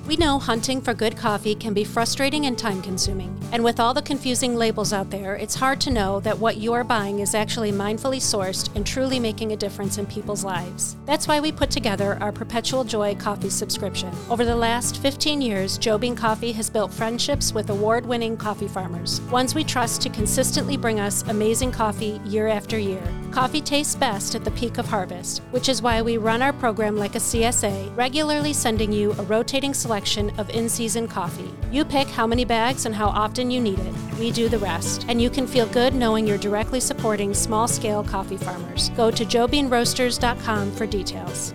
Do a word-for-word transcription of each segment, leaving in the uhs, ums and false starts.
We know hunting for good coffee can be frustrating and time-consuming. And with all the confusing labels out there, it's hard to know that what you are buying is actually mindfully sourced and truly making a difference in people's lives. That's why we put together our Perpetual Joy coffee subscription. Over the last fifteen years, Joe Bean Coffee has built friendships with award-winning coffee farmers, ones we trust to consistently bring us amazing coffee year after year. Coffee tastes best at the peak of harvest, which is why we run our program like a C S A, regularly sending you a rotating selection of in-season coffee. You pick how many bags and how often you need it. We do the rest. And you can feel good knowing you're directly supporting small-scale coffee farmers. Go to joe bean roasters dot com for details.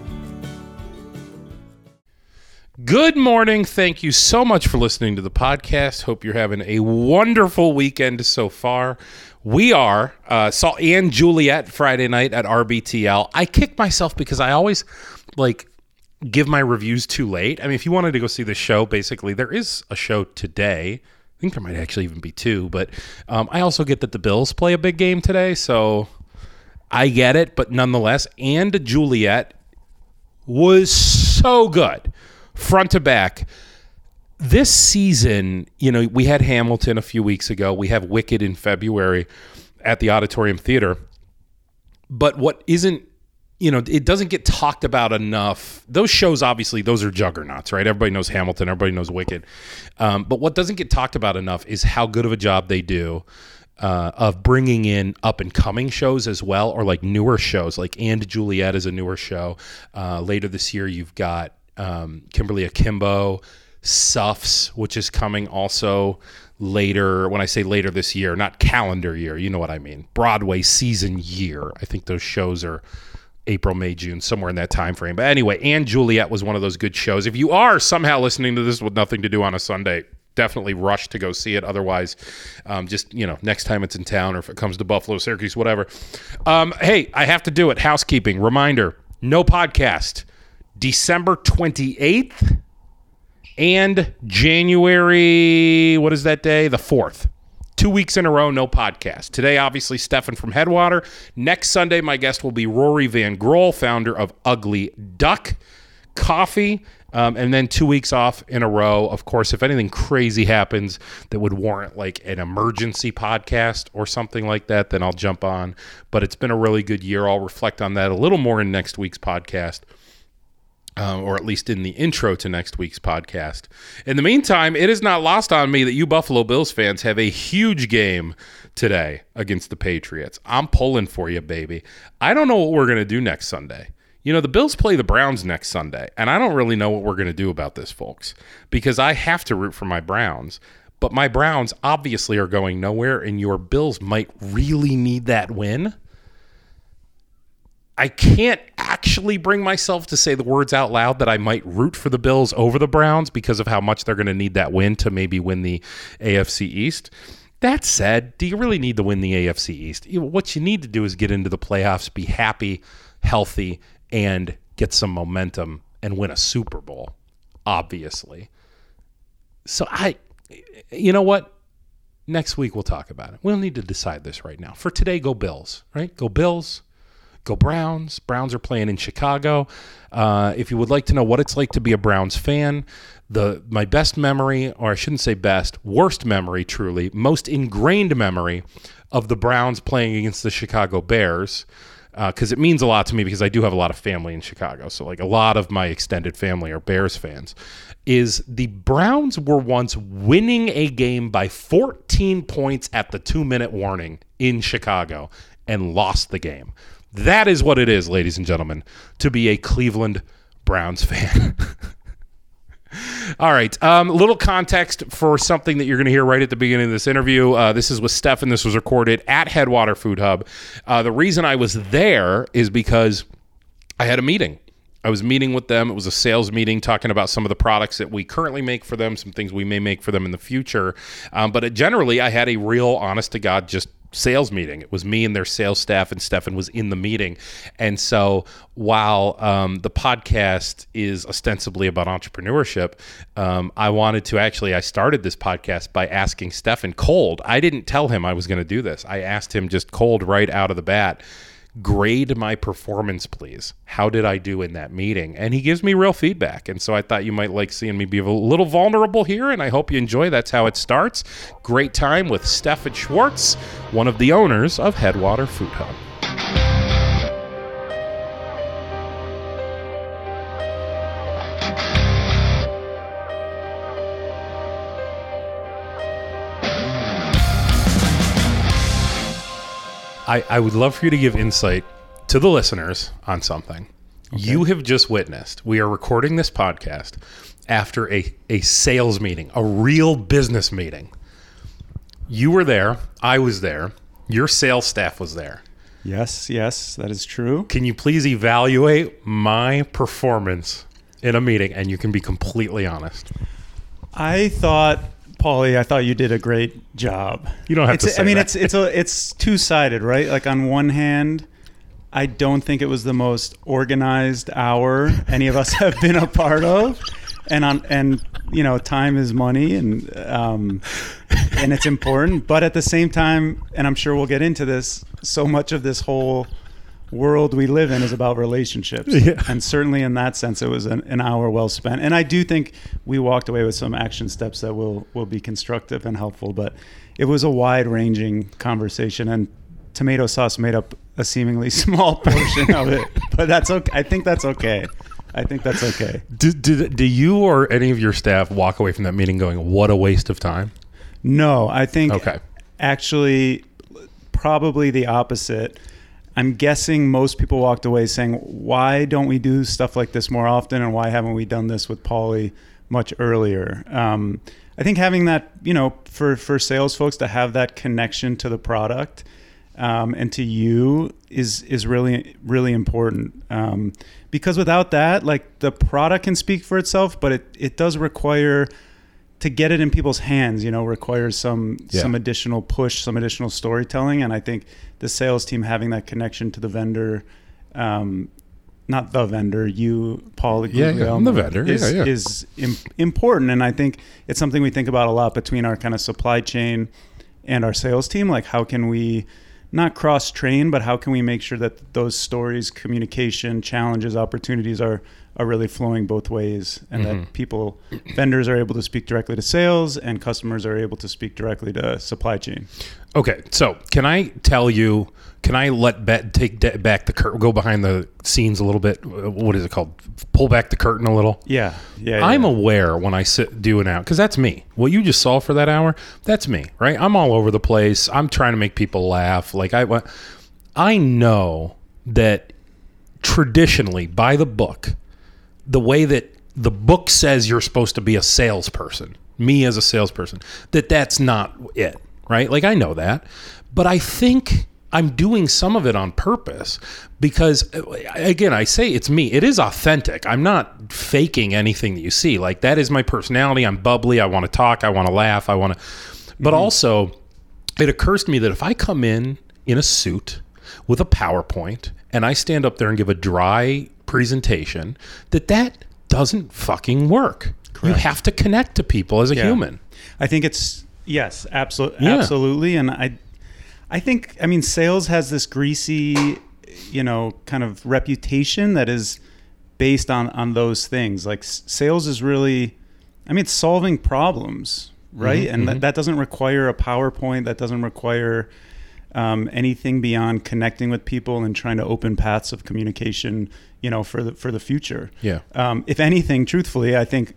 Good morning. Thank you so much for listening to the podcast. Hope you're having a wonderful weekend so far. We are. Uh, saw Anne Juliet Friday night at R B T L. I kicked myself because I always, like, give my reviews too late. I mean, if you wanted to go see the show, basically, there is a show today. I think there might actually even be two, but um, I also get that the Bills play a big game today, so I get it. But nonetheless, and Juliet was so good, front to back. This season, you know, we had Hamilton a few weeks ago. We have Wicked in February at the Auditorium Theater. But what isn't, you know, it doesn't get talked about enough. Those shows, obviously, those are juggernauts, right? Everybody knows Hamilton. Everybody knows Wicked. Um, but what doesn't get talked about enough is how good of a job they do uh, of bringing in up-and-coming shows as well, or like newer shows. Like And Juliet is a newer show. Uh, later this year, you've got um, Kimberly Akimbo, Suffs, which is coming also later. When I say later this year, not calendar year, you know what I mean. Broadway season year. I think those shows are April, May, June, somewhere in that time frame. But anyway, Anne Juliet was one of those good shows. If you are somehow listening to this with nothing to do on a Sunday, definitely rush to go see it. Otherwise, um, just, you know, next time it's in town, or if it comes to Buffalo, Syracuse, whatever. Um, hey, I have to do it. Housekeeping. Reminder, no podcast. December twenty-eighth and January, what is that day? The fourth. Two weeks in a row, no podcast. Today, obviously, Stefan from Headwater. Next Sunday, my guest will be Rory Van Grohl, founder of Ugly Duck Coffee. Um, and then two weeks off in a row. Of course, if anything crazy happens that would warrant like an emergency podcast or something like that, then I'll jump on. But it's been a really good year. I'll reflect on that a little more in next week's podcast. Um, or at least in the intro to next week's podcast. In the meantime, it is not lost on me that you Buffalo Bills fans have a huge game today against the Patriots. I'm pulling for you, baby. I don't know what we're going to do next Sunday. You know, the Bills play the Browns next Sunday, and I don't really know what we're going to do about this, folks, because I have to root for my Browns. But my Browns obviously are going nowhere, and your Bills might really need that win. I can't actually bring myself to say the words out loud that I might root for the Bills over the Browns because of how much they're going to need that win to maybe win the A F C East. That said, do you really need to win the A F C East? What you need to do is get into the playoffs, be happy, healthy, and get some momentum and win a Super Bowl, obviously. So I, you know what? Next week we'll talk about it. We don't need to decide this right now. For today, go Bills, right? Go Bills. Go Browns. Browns are playing in Chicago. Uh, if you would like to know what it's like to be a Browns fan, the my best memory, or I shouldn't say best, worst memory, truly, most ingrained memory of the Browns playing against the Chicago Bears, because uh, it means a lot to me because I do have a lot of family in Chicago. So like a lot of my extended family are Bears fans, is the Browns were once winning a game by fourteen points at the two-minute warning in Chicago and lost the game. That is what it is, ladies and gentlemen, to be a Cleveland Browns fan. All right. A um, little context for something that you're going to hear right at the beginning of this interview. Uh, this is with Stefan. This was recorded at Headwater Food Hub. Uh, the reason I was there is because I had a meeting. I was meeting with them. It was a sales meeting talking about some of the products that we currently make for them, some things we may make for them in the future. Um, but it, generally, I had a real, honest-to-God, just sales meeting. It was me and their sales staff, and Stefan was in the meeting. And so while um, the podcast is ostensibly about entrepreneurship, um, I wanted to actually, I started this podcast by asking Stefan cold. I didn't tell him I was going to do this. I asked him just cold right out of the bat, grade my performance, please. How did I do in that meeting? And he gives me real feedback. And so I thought you might like seeing me be a little vulnerable here, and I hope you enjoy. That's how it starts. Great time with Stefan Schwartz, one of the owners of Headwater Food Hub. I, I would love for you to give insight to the listeners on something. Okay. You have just witnessed, we are recording this podcast after a, a sales meeting, a real business meeting. You were there. I was there. Your sales staff was there. Yes, yes, that is true. Can you please evaluate my performance in a meeting? And you can be completely honest. I thought... Paulie, I thought you did a great job. You don't have it's, to say I mean, that. it's it's a it's two-sided, right? Like on one hand, I don't think it was the most organized hour any of us have been a part of, and on and you know, time is money, and um, and it's important. But at the same time, and I'm sure we'll get into this, so much of this whole world we live in is about relationships. Yeah. And certainly in that sense, it was an, an hour well spent. And I do think we walked away with some action steps that will, will be constructive and helpful, but it was a wide ranging conversation, and tomato sauce made up a seemingly small portion of it, but that's okay. I think that's okay. I think that's okay. Do, do, do you or any of your staff walk away from that meeting going, what a waste of time? No, I think okay. actually probably the opposite. I'm guessing most people walked away saying, why don't we do stuff like this more often? And why haven't we done this with Paulie much earlier? Um, I think having that, you know, for, for sales folks to have that connection to the product um, and to you is, is really, really important. Um, because without that, like the product can speak for itself, but it, it does require to get it in people's hands, you know, requires some yeah. some additional push, some additional storytelling. And I think the sales team having that connection to the vendor, um, not the vendor, you, Paul, yeah, yeah, I'm the vendor, is, yeah, yeah. is im- important. And I think it's something we think about a lot between our kind of supply chain and our sales team. Like, how can we not cross-train, but how can we make sure that those stories, communication, challenges, opportunities are are really flowing both ways, and mm-hmm. that people, vendors are able to speak directly to sales, and customers are able to speak directly to supply chain. Okay, so can I tell you, can I let Bet take de- back the curtain, go behind the scenes a little bit? What is it called? Pull back the curtain a little? Yeah, yeah. I'm yeah. aware when I sit do an hour, because that's me. What you just saw for that hour, that's me, right? I'm all over the place. I'm trying to make people laugh. Like I, I know that traditionally, by the book, the way that the book says you're supposed to be a salesperson, me as a salesperson, that that's not it, right? Like I know that, but I think I'm doing some of it on purpose because, again, I say it's me. It is authentic. I'm not faking anything that you see. Like that is my personality. I'm bubbly. I want to talk. I want to laugh. I want to, but mm-hmm. also it occurs to me that if I come in in a suit with a PowerPoint and I stand up there and give a dry presentation, that that doesn't fucking work. Correct. You have to connect to people as a yeah. human. I think it's yes, absolutely, yeah. absolutely. And I, I think I mean sales has this greasy, you know, kind of reputation that is based on on those things. Like sales is really, I mean, it's solving problems, right? Mm-hmm, and mm-hmm. That, that doesn't require a PowerPoint. That doesn't require um, anything beyond connecting with people and trying to open paths of communication, you know, for the for the future. Yeah. Um, if anything, truthfully, I think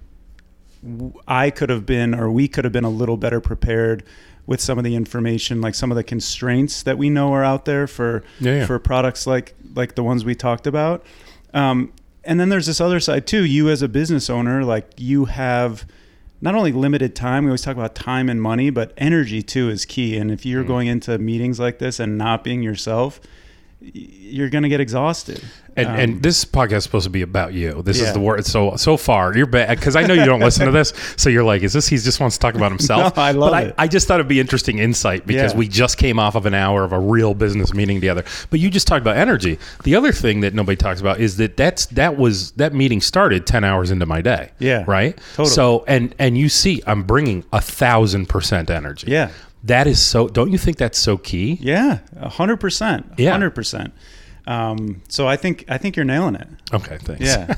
I could have been, or we could have been a little better prepared with some of the information, like some of the constraints that we know are out there for yeah, yeah. for products like like the ones we talked about. Um, and then there's this other side too. You as a business owner, like you have not only limited time, we always talk about time and money, but energy too is key. And if you're mm. going into meetings like this and not being yourself, you're going to get exhausted. And, um, and this podcast is supposed to be about you. This yeah. is the word. So so far, you're bad because I know you don't listen to this. So you're like, is this? He just wants to talk about himself. No, I love but it. I, I just thought it'd be interesting insight because Yeah. we just came off of an hour of a real business meeting together. But you just talked about energy. The other thing that nobody talks about is that that's that was that meeting started ten hours into my day. Yeah, Right. Totally. So and and you see, I'm bringing a thousand percent energy. Yeah. That is so. Don't you think that's so key? Yeah, a hundred percent. A Yeah. hundred percent. Um, so I think I think you're nailing it. Okay, thanks. Yeah.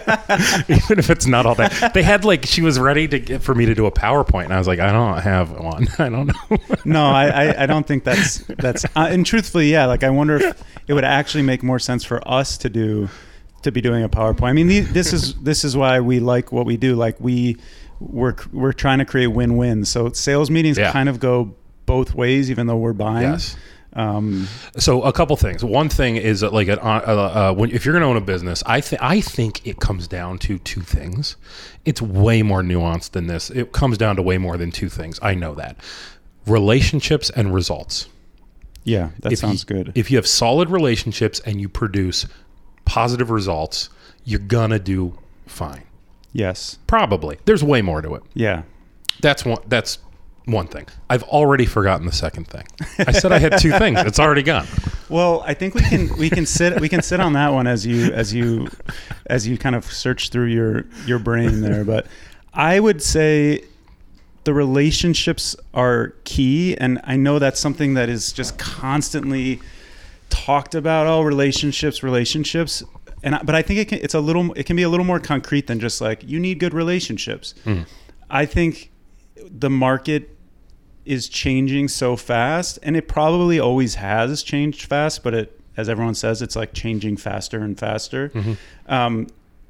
Even if it's not all that. They had like, she was ready to get, for me to do a PowerPoint, and I was like, I don't have one. I don't know. No, I, I, I don't think that's, that's uh, and truthfully, yeah, like I wonder if it would actually make more sense for us to do, to be doing a PowerPoint. I mean, the, this is, this is why we like what we do. Like we, we're, we're trying to create win-win. So sales meetings Yeah. kind of go both ways, even though we're buying. Yes. Um, So a couple things. One thing is that like, a, uh, uh, when, if you're going to own a business, I, th- I think it comes down to two things. It's way more nuanced than this. It comes down to way more than two things. I know that. Relationships and results. yeah, that If sounds you, good. If you have solid relationships and you produce positive results, you're going to do fine. Yes. Probably. There's way more to it. Yeah. That's one. That's one thing. I've already forgotten the second thing. I said I had two things. It's already gone. Well, I think we can we can sit we can sit on that one as you as you as you kind of search through your your brain there. But I would say the relationships are key, and I know that's something that is just constantly talked about. Oh, relationships, relationships. And I, but I think it can, it's a little it can be a little more concrete than just like you need good relationships. Mm. I think the market is changing so fast, and it probably always has changed fast, but it, as everyone says, it's like changing faster and faster. Mm-hmm. Um,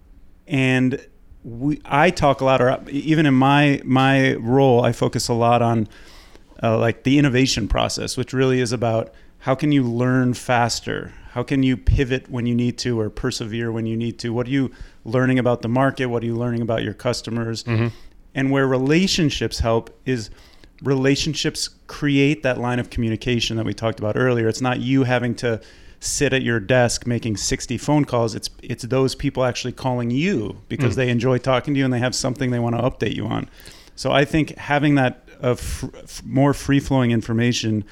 and we, I talk a lot, or even in my my role, I focus a lot on uh, like the innovation process, which really is about how can you learn faster? How can you pivot when you need to, or persevere when you need to? What are you learning about the market? What are you learning about your customers? Mm-hmm. And where relationships help is relationships create that line of communication that we talked about earlier. It's not you having to sit at your desk making sixty phone calls. It's it's those people actually calling you because mm. they enjoy talking to you and they have something they want to update you on. So I think having that uh, f- f- more free-flowing information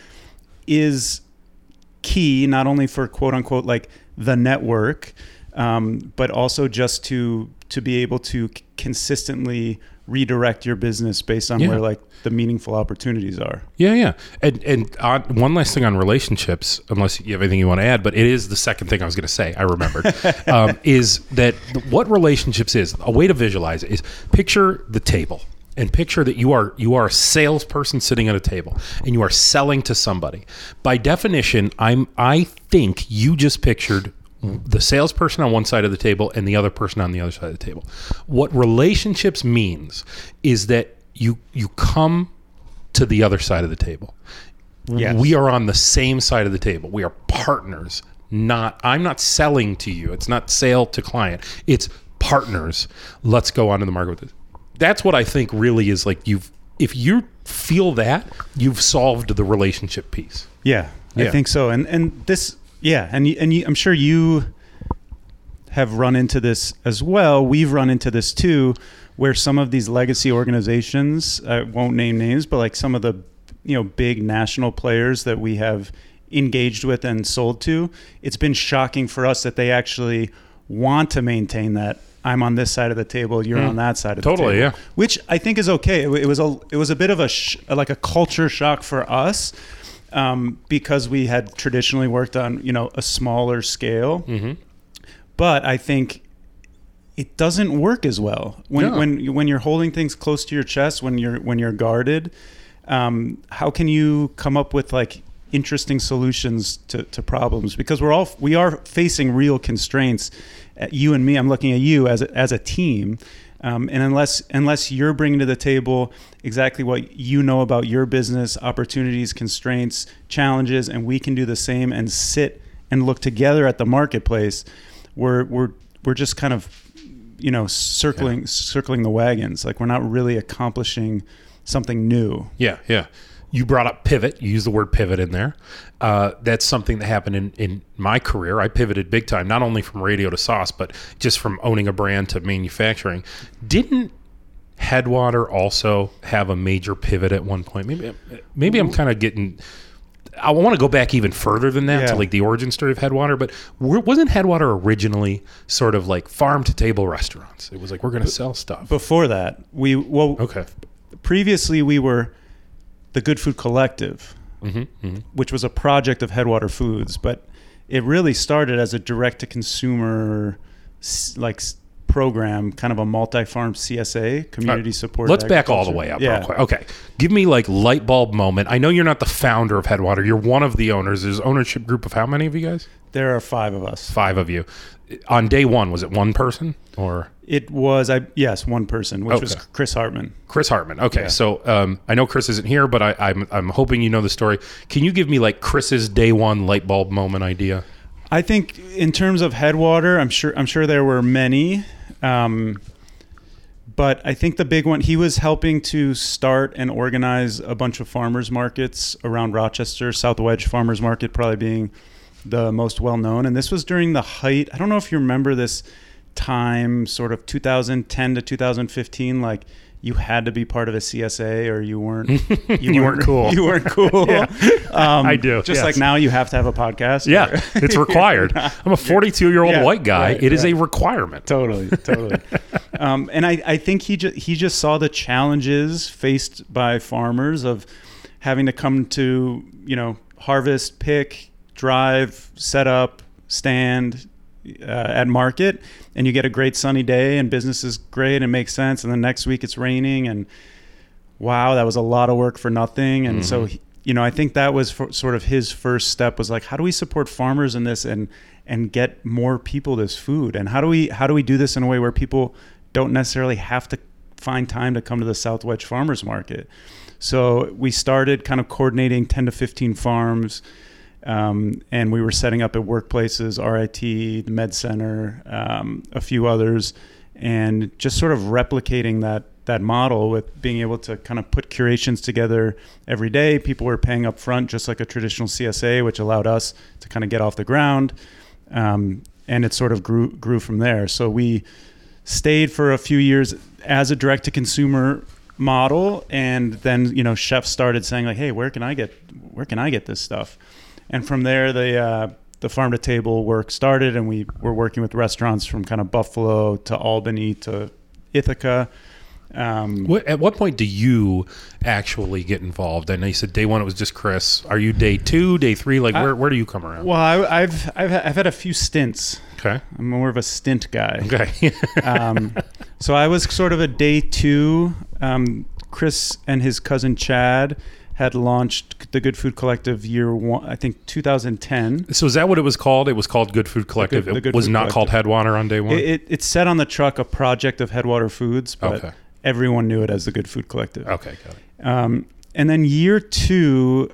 is key, not only for quote unquote like the network, um, but also just to to be able to c- consistently redirect your business based on yeah. where like the meaningful opportunities are. Yeah, yeah. And and uh, one last thing on relationships, unless you have anything you want to add, but it is the second thing I was going to say, I remembered, um, is that what relationships is, a way to visualize it is picture the table and picture that you are you are a salesperson sitting at a table and you are selling to somebody. By definition, I'm I think you just pictured the salesperson on one side of the table and the other person on the other side of the table. What relationships means is that you you come to the other side of the table. Yes. We are on the same side of the table. We are partners. Not I'm not selling to you. It's not sale to client. It's partners. Let's go on to the market with this. That's what I think really is like you've if you feel that, you've solved the relationship piece. Yeah, Yeah. I think so. And and this Yeah, and you, and you, I'm sure you have run into this as well. We've run into this too, where some of these legacy organizations, I won't name names, but like some of the you know big national players that we have engaged with and sold to, it's been shocking for us that they actually want to maintain that. I'm on this side of the table, you're mm. on that side of totally, the table. Totally, yeah. Which I think is okay. It, it was a it was a bit of a sh- like a culture shock for us. Um, because we had traditionally worked on, you know, a smaller scale, mm-hmm. but I think it doesn't work as well when no. when when you're holding things close to your chest, when you're when you're guarded. Um, how can you come up with like interesting solutions to, to problems? Because we're all we are facing real constraints. Uh, you and me, I'm looking at you as a, as a team. Um, and unless unless you're bringing to the table exactly what you know about your business, opportunities, constraints, challenges, and we can do the same and sit and look together at the marketplace, we're we're we're just kind of, you know, circling yeah. circling the wagons. Like we're not really accomplishing something new. Yeah, yeah. You brought up pivot. You used the word pivot in there. Uh, that's something that happened in, in my career. I pivoted big time, not only from radio to sauce, but just from owning a brand to manufacturing. Didn't Headwater also have a major pivot at one point? Maybe maybe I'm kind of getting... I want to go back even further than that yeah. to like the origin story of Headwater, but wasn't Headwater originally sort of like farm-to-table restaurants? It was like, we're going to sell stuff. Before that, we... well, okay. Previously, we were... the Good Food Collective, mm-hmm, mm-hmm. which was a project of Headwater Foods, but it really started as a direct-to-consumer like program, kind of a multi-farm C S A, community support. Let's back all the way up yeah. real quick. Okay. Give me like light bulb moment. I know you're not the founder of Headwater. You're one of the owners. There's ownership group of how many of you guys? There are five of us. Five of you. On day one, was it one person or? It was, I yes, one person, which Okay. was Chris Hartman. Chris Hartman. Okay. Yeah. So um, I know Chris isn't here, but I, I'm, I'm hoping you know the story. Can you give me like Chris's day one light bulb moment idea? I think in terms of Headwater, I'm sure I'm sure there were many. Um, but I think the big one, he was helping to start and organize a bunch of farmers markets around Rochester, South Wedge Farmers Market probably being the most well-known. And this was during the height, I don't know if you remember this time, sort of two thousand ten to two thousand fifteen, like you had to be part of a C S A or you weren't you, You weren't cool. You weren't cool. Yeah. um, I do, Just yes. like now you have to have a podcast. Yeah, or- it's required. I'm a forty-two-year-old Yeah, white guy. right, It is yeah. a requirement. Totally, totally. um, and I, I think he just he just saw the challenges faced by farmers of having to come to, you know, harvest, pick, drive, set up, stand uh, at market, and you get a great sunny day and business is great and makes sense, and then next week it's raining and wow, that was a lot of work for nothing. And Mm-hmm. so he, you know, I think that was for, sort of his first step was like, how do we support farmers in this and and get more people this food? And how do we how do we do this in a way where people don't necessarily have to find time to come to the South Wedge Farmers Market? So we started kind of coordinating ten to fifteen farms, um, and we were setting up at workplaces, R I T, the Med Center, um, a few others, and just sort of replicating that that model with being able to kind of put curations together every day. People were paying up front just like a traditional C S A, which allowed us to kind of get off the ground. Um, and it sort of grew grew from there. So we stayed for a few years as a direct-to-consumer model, and then, you know, chefs started saying like, hey, where can I get where can I get this stuff? And from there, the uh, the farm to table work started, and we were working with restaurants from kind of Buffalo to Albany to Ithaca. Um, What, at what point do you actually get involved? I know you said day one it was just Chris. Are you day two, day three? Like where, where do you come around? well, I, I've I've I've had a few stints. Okay. I'm more of a stint guy. Okay. um, so I was sort of a day two. Um, Chris and his cousin Chad had launched the Good Food Collective year one, I think two thousand ten. So is that what it was called? It was called Good Food Collective. The Good- the it Good was Food not Collective. called Headwater on day one? It, it, it said on the truck a project of Headwater Foods, but Okay. everyone knew it as the Good Food Collective. Okay, got it. Um, and then year two,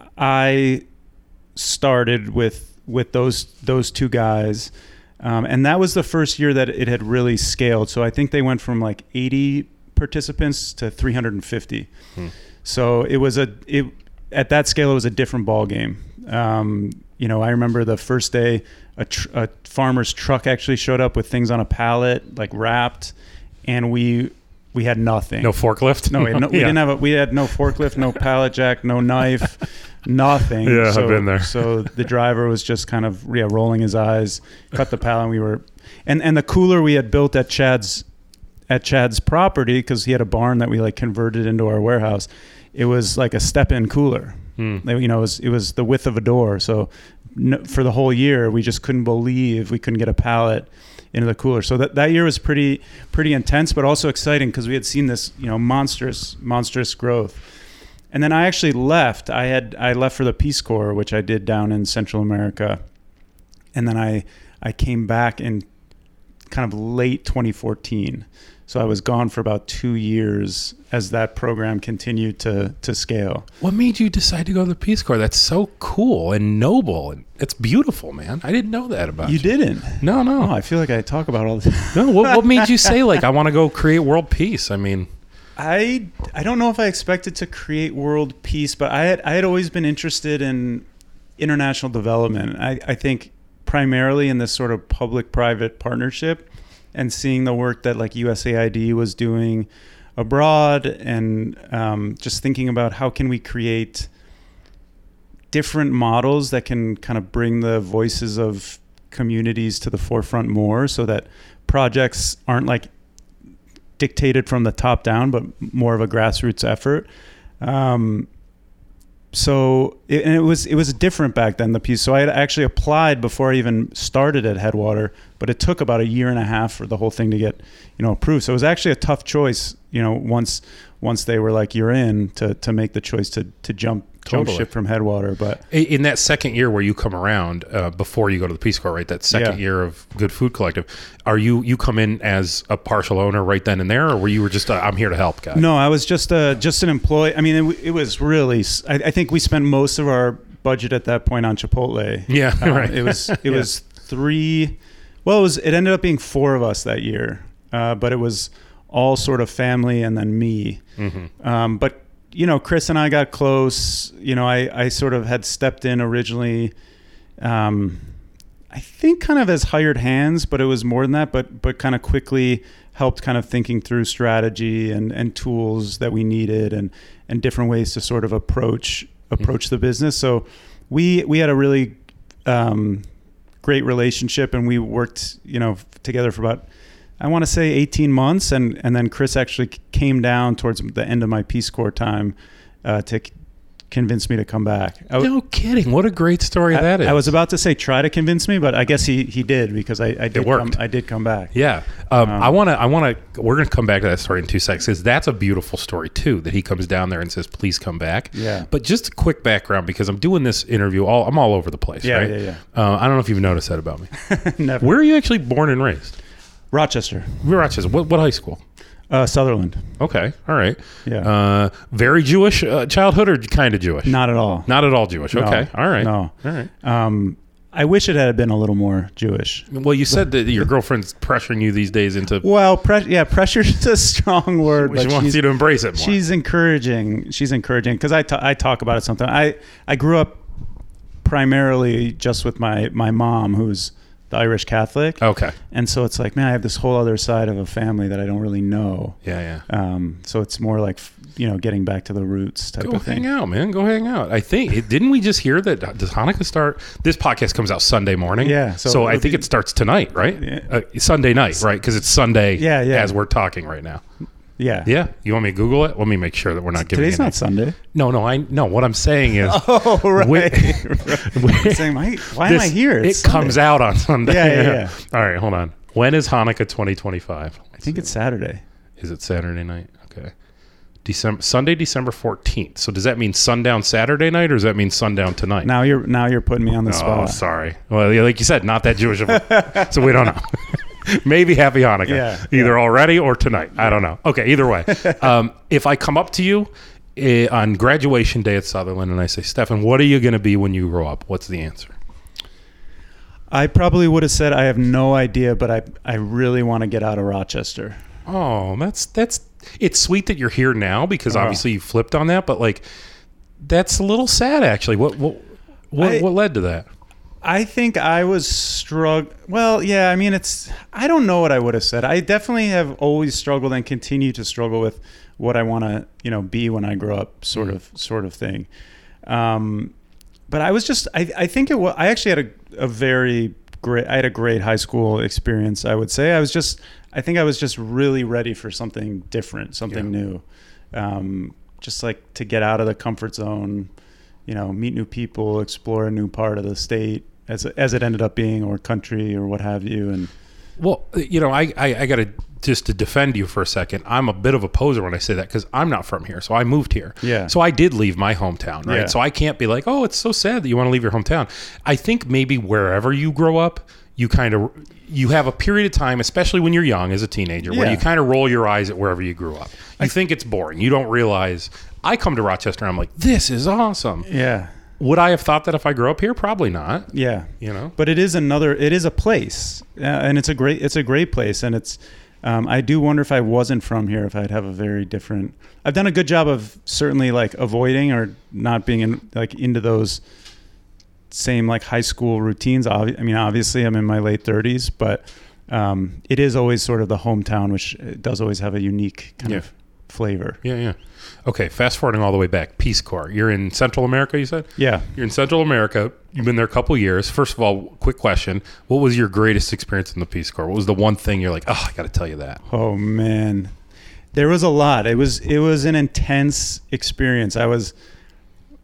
I started with with those those two guys, um, and that was the first year that it had really scaled. So I think they went from like eighty participants to three hundred fifty. Hmm. So it was a it at that scale it was a different ball game. Um, you know, I remember the first day a, tr- a farmer's truck actually showed up with things on a pallet, like wrapped, and we we had nothing. No forklift? No, we, had no, we Yeah. didn't have a, we had no forklift, no pallet jack, no knife, nothing. Yeah, I've so, been there. So the driver was just kind of yeah, rolling his eyes, cut the pallet, and we were, and and the cooler we had built at Chad's, at Chad's property, because he had a barn that we like converted into our warehouse. It was like a step-in cooler. Hmm. You know, it was it was the width of a door. So no, for the whole year, we just couldn't believe we couldn't get a pallet into the cooler. So that, that year was pretty pretty intense, but also exciting because we had seen this, you know, monstrous monstrous growth. And then I actually left. I had I left for the Peace Corps, which I did down in Central America. And then I I came back in kind of late twenty fourteen. So I was gone for about two years as that program continued to to scale. What made you decide to go to the Peace Corps? That's so cool and noble, and it's beautiful, man. I didn't know that about you. You didn't? No, no. Oh, I feel like I talk about all this. No, what, what made you say, like, I want to go create world peace? I mean, I I don't know if I expected to create world peace, but I had I had always been interested in international development. I, I think primarily in this sort of public-private partnership, and seeing the work that like U S A I D was doing abroad, and um, just thinking about how can we create different models that can kind of bring the voices of communities to the forefront more, so that projects aren't like dictated from the top down, but more of a grassroots effort. Um, so it, and it was it was different back then, the piece. So I had actually applied before I even started at Headwater, but it took about a year and a half for the whole thing to get, you know, approved. So it was actually a tough choice, you know, once once they were like, you're in, to to make the choice to to jump jump Totally. ship from Headwater. But In that second year where you come around, uh, before you go to the Peace Corps, right? That second Yeah. year of Good Food Collective, are you you come in as a partial owner right then and there, or were you were just a, I'm here to help guy? no, I was just a just an employee. I mean, it, it was really. s- I, I think we spent most of our budget at that point on Chipotle. Yeah, Um, right. It was it Yeah. was three. Well, it was. It ended up being four of us that year, uh, but it was all sort of family and then me. Mm-hmm. Um, but you know, Chris and I got close. You know, I I sort of had stepped in originally. Um, I think kind of as hired hands, but it was more than that. But but kind of quickly helped kind of thinking through strategy and, and tools that we needed and and different ways to sort of approach approach the business. So we we had a really um, great relationship, and we worked, you know, together for about, I want to say eighteen months, and and then Chris actually came down towards the end of my Peace Corps time uh, to c- convince me to come back. I, w- No kidding. What a great story I- that is. I was about to say try to convince me, but I guess he, he did, because I, I did worked. come, I did come back. Yeah. Um, Um, I want to, I want to, we're going to come back to that story in two seconds, because that's a beautiful story too, that he comes down there and says, please come back. Yeah. But just a quick background, because I'm doing this interview, all I'm all over the place, Yeah, right? yeah, yeah. Uh, I don't know if you've noticed that about me. Never. Where are you actually born and raised? Rochester, Rochester. What, what high school? uh, Sutherland. Okay. All right. Yeah. Uh, very Jewish uh, childhood, or kind of Jewish? Not at all. Not at all Jewish. No, Okay. All right. No. All right. Um, I wish it had been a little more Jewish. Well, you said that your girlfriend's pressuring you these days into, Well, pre- yeah, pressure is a strong word, she but wants she's, you to embrace it more. she's encouraging. She's encouraging because I, ta- I talk about it sometimes. I, I grew up primarily just with my, my mom, who's the Irish Catholic. Okay. And so it's like, man, I have this whole other side of a family that I don't really know. Yeah, yeah. Um, so it's more like, you know, getting back to the roots type Go of thing. hang out, man. Go hang out. I think it, didn't we just hear that? Does Hanukkah start? This podcast comes out Sunday morning. Yeah, So, so I it'll think be- it starts tonight, right? Yeah. Uh, Sunday night, right? Because it's Sunday. Yeah, yeah. As we're talking right now. Yeah. Yeah. You want me to Google it? Let me make sure that we're not giving. Today's you not Sunday. No, no. I no. What I'm saying is. Oh, right. Wh- I'm saying, why, why am I this- here? It It's Sunday. comes out on Sunday. Yeah, yeah, yeah. All right, hold on. When is Hanukkah twenty twenty-five? I think it's Saturday. Is it Saturday night? Okay. December Sunday, December fourteenth. So does that mean sundown Saturday night, or does that mean sundown tonight? Now you're now you're putting me on the Oh, spot. sorry. Well, yeah, like you said, not that Jewish of a, so we don't know. Maybe Happy Hanukkah. Yeah, Either already or tonight. I don't know. Okay, either way. Um, if I come up to you eh, on graduation day at Sutherland and I say, Stefan, what are you going to be when you grow up? What's the answer? I probably would have said I have no idea, but I I really want to get out of Rochester. Oh, that's that's it's sweet that you're here now, because Oh. obviously you flipped on that, but like that's a little sad actually. What what what, I- what led to that? I think I was strugg. Well, yeah. I mean, it's. I don't know what I would have said. I definitely have always struggled and continue to struggle with what I want to, you know, be when I grow up, sort Mm. of, sort of thing. Um, but I was just. I, I think it was. I actually had a, a very great. I had a great high school experience. I would say I was just. I think I was just really ready for something different, something Yeah. new. Um, just like to get out of the comfort zone, you know, meet new people, explore a new part of the state, as as it ended up being, or country, or what have you. And Well, you know, I, I, I got to just to defend you for a second. I'm a bit of a poser when I say that, because I'm not from here. So I moved here. Yeah. So I did leave my hometown, right? Yeah. So I can't be like, oh, it's so sad that you want to leave your hometown. I think maybe wherever you grow up, you kind of you have a period of time, especially when you're young as a teenager, where Yeah. you kind of roll your eyes at wherever you grew up. You think it's boring. You don't realize. I come to Rochester and I'm like, this is awesome. yeah, Would I have thought that if I grew up here? Probably not. yeah. You know? But it is another. It is a place, uh, and it's a great. It's a great place, and it's. Um, I do wonder if I wasn't from here, if I'd have a very different. I've done a good job of certainly like avoiding or not being in like into those same like high school routines. Obvi- I mean, obviously, I'm in my late thirties, but um, it is always sort of the hometown, which uh, does always have a unique kind Yeah. of flavor. Yeah, yeah. Okay, fast forwarding all the way back. Peace Corps. You're in Central America, you said? Yeah. You're in Central America. You've been there a couple years. First of all, quick question. What was your greatest experience in the Peace Corps? What was the one thing you're like, oh, I got to tell you that? Oh man, there was a lot. It was it was an intense experience. I was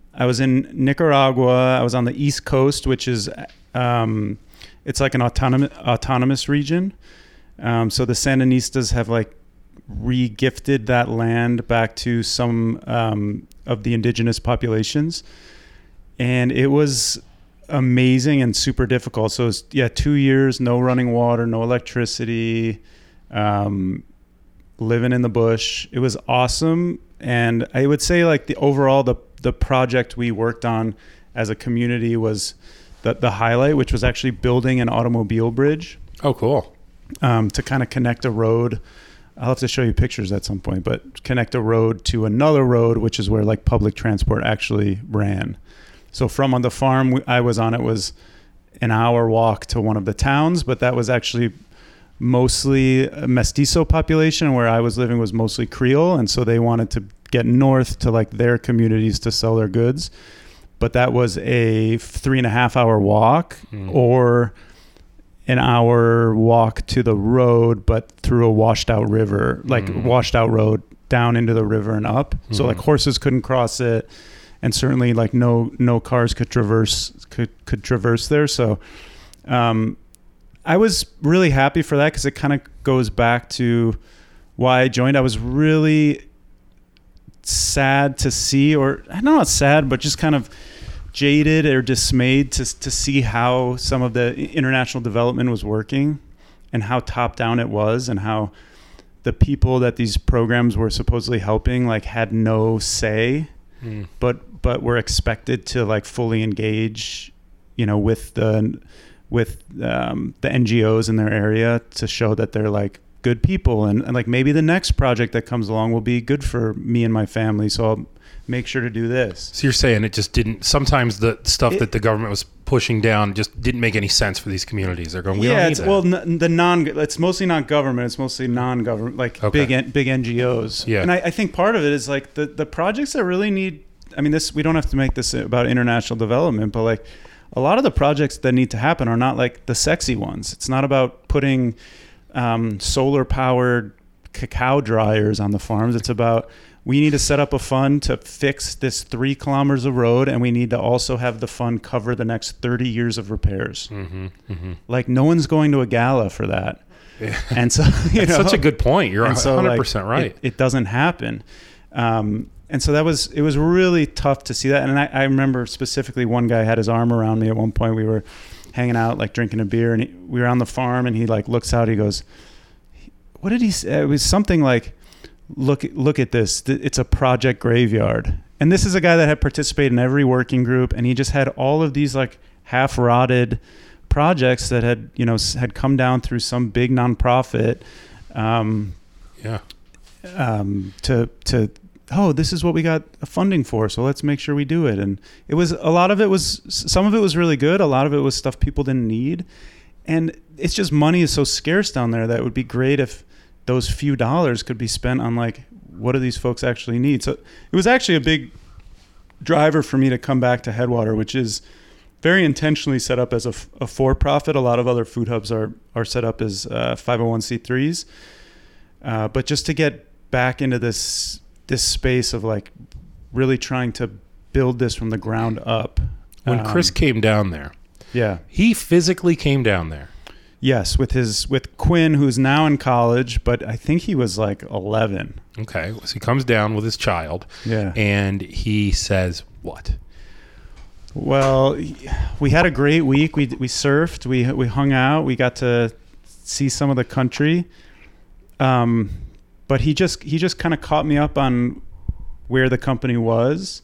I was in Nicaragua. I was on the East Coast, which is um, it's like an autonomous autonomous region. Um, so the Sandinistas have like re-gifted that land back to some um, of the indigenous populations, and it was amazing and super difficult. So it's, yeah, two years, no running water, no electricity, um, living in the bush. It was awesome. And I would say like the overall, the, the project we worked on as a community was the, the highlight, which was actually building an automobile bridge. Oh, cool. Um, to kind of connect a road. I'll have to show you pictures at some point, but connect a road to another road, which is where like public transport actually ran. So from on the farm I was on, it was an hour walk to one of the towns, but that was actually mostly a mestizo population. Where I was living was mostly Creole. And so they wanted to get north to like their communities to sell their goods. But that was a three and a half hour walk mm. or an hour walk to the road, but through a washed out river, like mm. washed out road down into the river and up. Mm. So like horses couldn't cross it. And certainly, like no no cars could traverse could could traverse there. So, um, I was really happy for that because it kind of goes back to why I joined. I was really sad to see, or not sad, but just kind of jaded or dismayed to to see how some of the international development was working, and how top down it was, and how the people that these programs were supposedly helping like had no say. Mm. But but we're expected to like fully engage, you know, with the with um, the N G Os in their area to show that they're like good people, and, and like maybe the next project that comes along will be good for me and my family. So I'll make sure to do this. So you're saying it just didn't. Sometimes the stuff it, that the government was pushing down just didn't make any sense for these communities. They're going, we yeah, don't need it's, that. well, n- the non. It's mostly not government. It's mostly non-government, like okay. big big N G Os. Yeah, and I, I think part of it is like the the projects that really need. I mean, this we don't have to make this about international development, but like a lot of the projects that need to happen are not like the sexy ones. It's not about putting um, solar powered cacao dryers on the farms. It's about we need to set up a fund to fix this three kilometers of road, and we need to also have the fund cover the next thirty years of repairs. Mm-hmm, mm-hmm. Like no one's going to a gala for that. Yeah. And so, you That's know, such a good point. You're one hundred percent so, like, right. It, it doesn't happen. Um, And so that was, it was really tough to see that. And I, I remember specifically one guy had his arm around me at one point. We were hanging out, like drinking a beer, and he, we were on the farm, and he like looks out, he goes, what did he say? It was something like, look, look at this. It's a project graveyard. And this is a guy that had participated in every working group. And he just had all of these like half rotted projects that had, you know, had come down through some big nonprofit. Um, yeah. Um, to, to, oh, this is what we got funding for, so let's make sure we do it. And it was a lot of it was some of it was really good. A lot of it was stuff people didn't need. And it's just money is so scarce down there that it would be great if those few dollars could be spent on like, what do these folks actually need? So it was actually a big driver for me to come back to Headwater, which is very intentionally set up as a, a for-profit. A lot of other food hubs are, are set up as uh, five oh one c threes. Uh, but just to get back into this this space of like really trying to build this from the ground up. When um, Chris came down there, yeah, he physically came down there. Yes, with his with Quinn, who's now in college, but I think he was like eleven. Okay, so he comes down with his child. Yeah, and he says what? Well, we had a great week. We we surfed. We we hung out. We got to see some of the country. Um. But he just he just kind of caught me up on where the company was.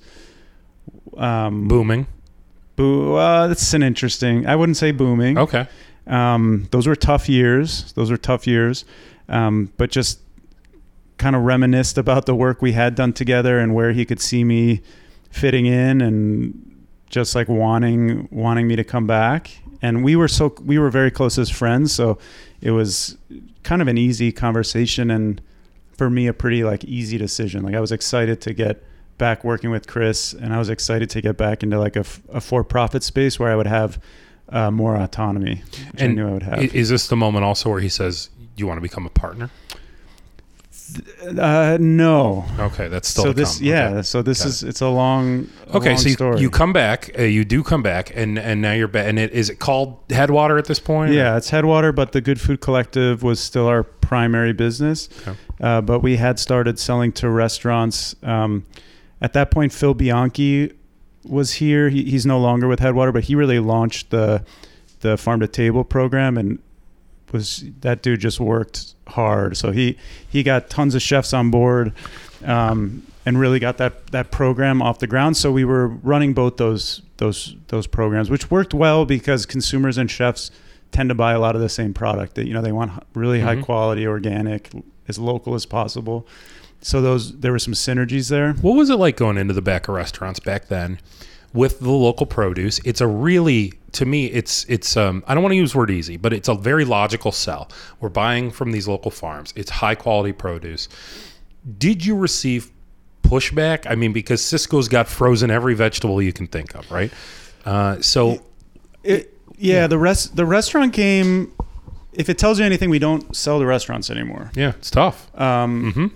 Um, booming. Boo. Uh, that's an interesting. I wouldn't say booming. Okay. Um, those were tough years. Those were tough years. Um, but just kind of reminisced about the work we had done together and where he could see me fitting in, and just like wanting wanting me to come back. And we were so we were very close as friends, so it was kind of an easy conversation, and for me, a pretty like easy decision. Like I was excited to get back working with Chris, and I was excited to get back into like a, a for-profit space where I would have uh, more autonomy, which and I knew I would have. Is this the moment also where he says, "You want to become a partner"? Uh, no. Okay, that's still so to this. come. Yeah. Okay. So this Got is it's a long. A Okay, long so you, story. you come back, uh, you do come back, and, and now you're back. And it is it called Headwater at this point? or- Yeah, it's Headwater, but the Good Food Collective was still our primary business. Okay. Uh, but we had started selling to restaurants. Um, at that point, Phil Bianchi was here. He, he's no longer with Headwater, but he really launched the the Farm to Table program, and was that dude just worked hard. So he he got tons of chefs on board, um, and really got that that program off the ground. So we were running both those those those programs, which worked well because consumers and chefs tend to buy a lot of the same product. That you know they want really Mhm. high quality, organic, as local as possible. So those there were some synergies there. What was it like going into the back of restaurants back then with the local produce? It's a really, to me, it's, it's um, I don't want to use the word easy, but it's a very logical sell. We're buying from these local farms. It's high quality produce. Did you receive pushback? I mean, because Sysco's got frozen every vegetable you can think of, right? Uh, so... It, yeah, the rest the restaurant game. If it tells you anything, we don't sell to restaurants anymore. Yeah, it's tough. Um, hmm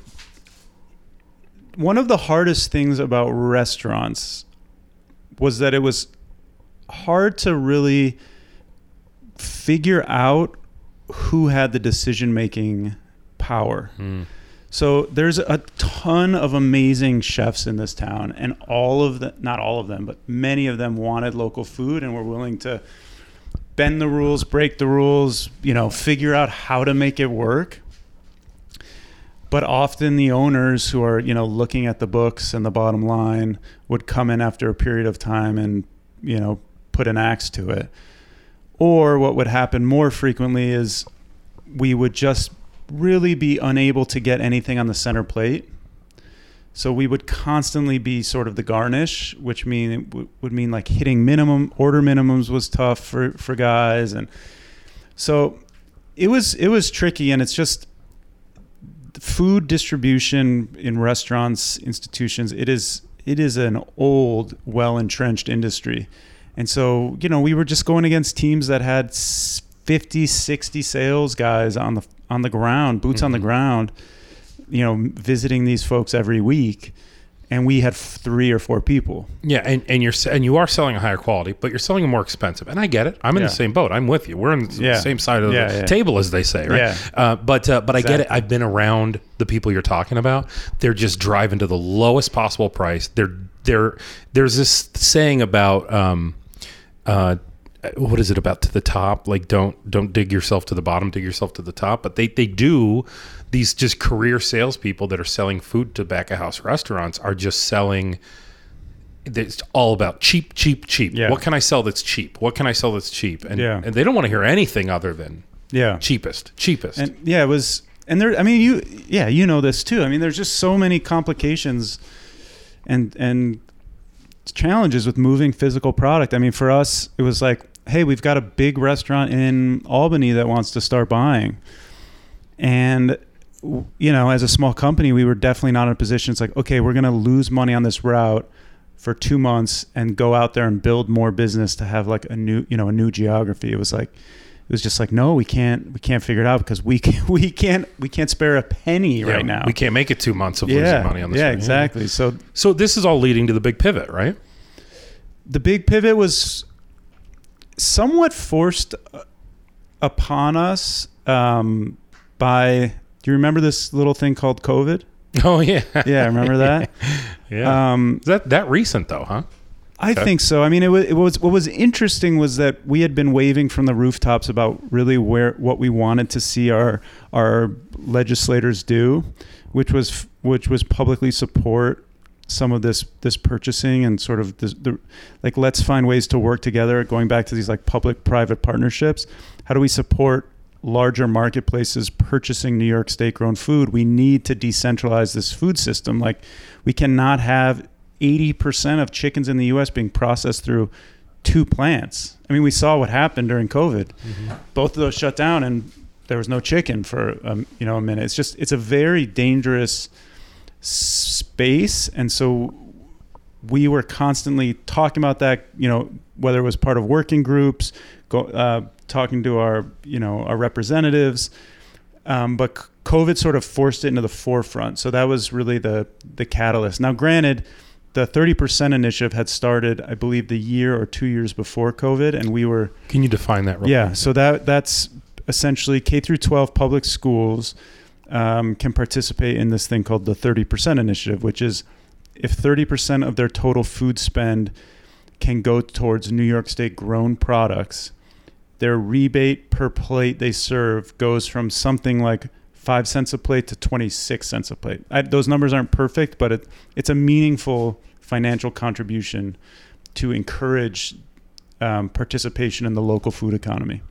One of the hardest things about restaurants was that it was hard to really figure out who had the decision-making power. Mm. So there's a ton of amazing chefs in this town, and all of the, not all of them, but many of them wanted local food and were willing to bend the rules, break the rules, you know, figure out how to make it work. But often the owners who are, you know, looking at the books and the bottom line would come in after a period of time and, you know, put an axe to it. Or what would happen more frequently is we would just really be unable to get anything on the center plate. So we would constantly be sort of the garnish, which mean it w- would mean like hitting minimum order minimums was tough for, for guys. And so it was, it was tricky, and it's just, food distribution in restaurants, institutions, it is it is an old, well-entrenched industry. And so, you know, we were just going against teams that had fifty, sixty sales guys on the on the ground, boots mm-hmm. on the ground, you know, visiting these folks every week. And we had three or four people. Yeah, and, and you're and you are selling a higher quality, but you're selling a more expensive. And I get it. I'm in yeah. the same boat. I'm with you. We're on the yeah. same side of yeah, the yeah. table, as they say, right? Yeah. Uh, but uh, but exactly. I get it. I've been around the people you're talking about. They're just driving to the lowest possible price. They're they're there's this saying about um, uh, what is it about to the top? Like don't don't dig yourself to the bottom, dig yourself to the top. But they they do. These just career salespeople that are selling food to back of house restaurants are just selling. It's all about cheap, cheap, cheap. Yeah. What can I sell that's cheap? What can I sell that's cheap? And, yeah. and they don't want to hear anything other than yeah. cheapest, cheapest. And yeah, it was, and there, I mean, you, yeah, you know this too. I mean, there's just so many complications and, and challenges with moving physical product. I mean, for us, it was like, hey, we've got a big restaurant in Albany that wants to start buying. And, you know, as a small company, we were definitely not in a position. It's like, okay, we're going to lose money on this route for two months and go out there and build more business to have like a new, you know, a new geography. It was like, it was just like, no, we can't, we can't figure it out because we can, we can't, we can't spare a penny yeah, right now. We can't make it two months of yeah, losing money on this. Yeah, one. exactly. So, so this is all leading to the big pivot, right? The big pivot was somewhat forced upon us um, by. Do you remember this little thing called COVID? Oh yeah, yeah, remember that? yeah. Um, is that that recent though, huh? I okay. think so. I mean, it was, it was what was interesting was that we had been waving from the rooftops about really where what we wanted to see our our legislators do, which was which was publicly support some of this this purchasing and sort of this, the like let's find ways to work together. Going back to these like public-private partnerships, how do we support larger marketplaces purchasing New York state-grown food? We need to decentralize this food system. Like, we cannot have eighty percent of chickens in the U S being processed through two plants. I mean, we saw what happened during COVID. Mm-hmm. Both of those shut down, and there was no chicken for um, you know a minute. It's just it's a very dangerous space, and so we were constantly talking about that. You know, whether it was part of working groups, go. Uh, talking to our, you know, our representatives, um, but c- COVID sort of forced it into the forefront. So that was really the the catalyst. Now, granted, the thirty percent initiative had started, I believe, the year or two years before COVID, and we were. Can you define that? Real yeah. quick? So that that's essentially K through twelve public schools um, can participate in this thing called the thirty percent initiative, which is if thirty percent of their total food spend can go towards New York State grown products, their rebate per plate they serve goes from something like five cents a plate to twenty-six cents a plate. I, those numbers aren't perfect, but it, it's a meaningful financial contribution to encourage um, participation in the local food economy.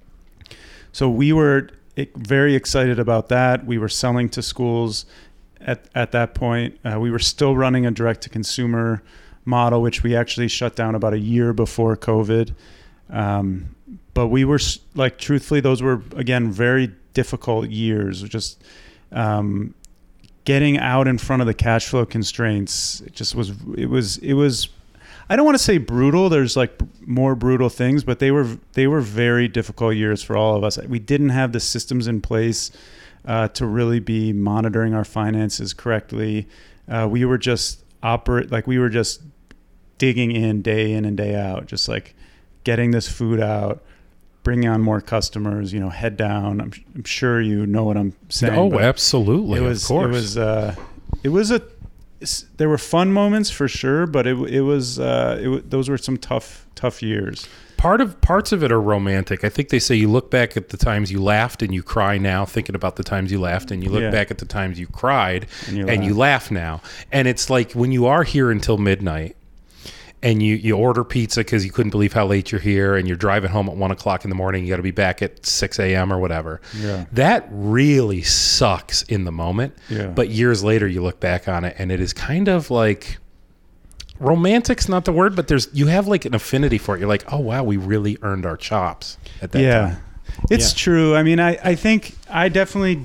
So we were very excited about that. We were selling to schools at, at that point. Uh, we were still running a direct-to-consumer model, which we actually shut down about a year before COVID. Um, but we were, like, truthfully, those were, again, very difficult years. Just um, getting out in front of the cash flow constraints. It just was, it was, it was, I don't want to say brutal. There's like more brutal things, but they were, they were very difficult years for all of us. We didn't have the systems in place uh, to really be monitoring our finances correctly. Uh, we were just operate, like we were just digging in day in and day out, just like getting this food out, bringing on more customers, you know, head down. I'm, I'm sure you know what I'm saying. Oh, absolutely. It was, of course. it was, uh, it was a, there were fun moments for sure, but it, it was, uh, it, those were some tough, tough years. Part of parts of it are romantic. I think they say you look back at the times you laughed and you cry now, thinking about the times you laughed, and you look Yeah. back at the times you cried And you and you laugh now. And it's like when you are here until midnight and you, you order pizza because you couldn't believe how late you're here, and you're driving home at one o'clock in the morning, you got to be back at six a.m. or whatever. Yeah. That really sucks in the moment. Yeah. But years later, you look back on it and it is kind of like, romantic's not the word, but there's, you have like an affinity for it. You're like, oh wow, we really earned our chops at that yeah. time. It's Yeah. true. I mean, I, I think I definitely,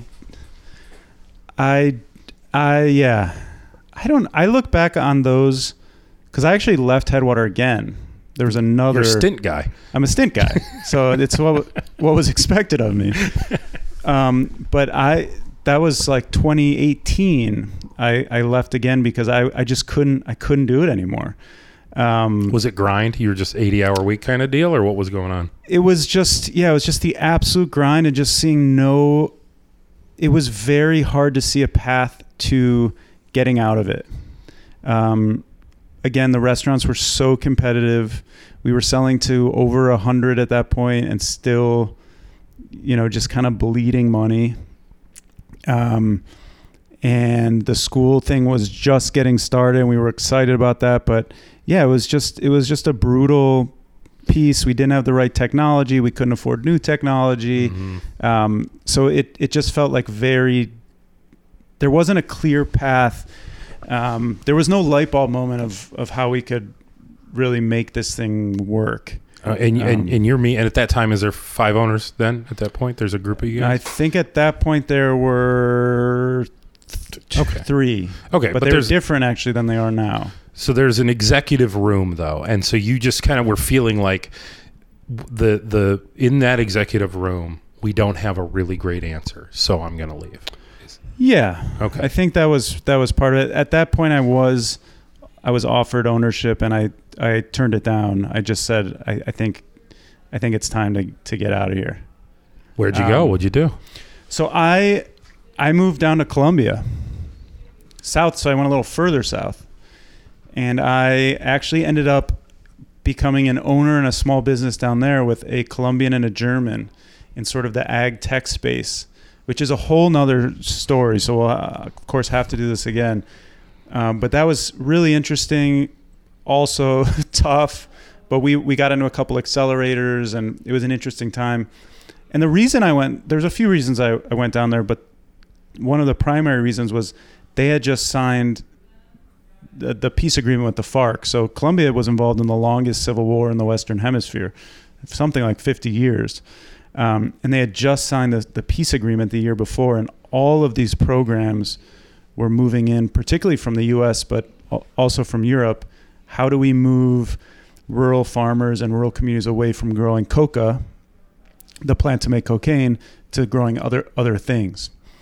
I, I, yeah, I don't, I look back on those because I actually left Headwater again. There was another You're a stint guy. I'm a stint guy. So it's what, what was expected of me. Um, but I, that was like twenty eighteen. I, I left again because I, I just couldn't, I couldn't do it anymore. Um, Was it grind? You were just eighty hour week kind of deal, or what was going on? It was just, yeah, it was just the absolute grind and just seeing no, it was very hard to see a path to getting out of it. Um, again, the restaurants were so competitive. We were selling to over a hundred at that point and still, you know, just kind of bleeding money. Um, and the school thing was just getting started and we were excited about that. But yeah, it was just, it was just a brutal piece. We didn't have the right technology. We couldn't afford new technology. Mm-hmm. Um, so it, it just felt like very, there wasn't a clear path. Um, there was no light bulb moment of, of how we could really make this thing work. Uh, and, Um, and and you're me. And at that time, is there five owners then? At that point, there's a group of you I guys? think at that point there were th- Okay. three. Okay, But, but they were there's- different actually than they are now. So there's an executive room though, and so you just kind of were feeling like the the in that executive room, we don't have a really great answer, so I'm going to leave. Yeah. Okay. I think that was that was part of it. At that point I was I was offered ownership and I, I turned it down. I just said I, I think I think it's time to, to get out of here. Where'd you go? Um, What'd you do? So I I moved down to Columbia. South, so I went a little further south. And I actually ended up becoming an owner in a small business down there with a Colombian and a German in sort of the ag tech space, which is a whole nother story. So we'll, uh, of course, have to do this again. Um, but that was really interesting, also tough. But we, we got into a couple accelerators, and it was an interesting time. And the reason I went, there's a few reasons I, I went down there, but one of the primary reasons was they had just signed the, the peace agreement with the FARC. So Colombia was involved in the longest civil war in the Western Hemisphere, something like fifty years. Um, and they had just signed the, the peace agreement the year before, and all of these programs were moving in, particularly from the U S, but also from Europe. How do we move rural farmers and rural communities away from growing coca, the plant to make cocaine, to growing other other things?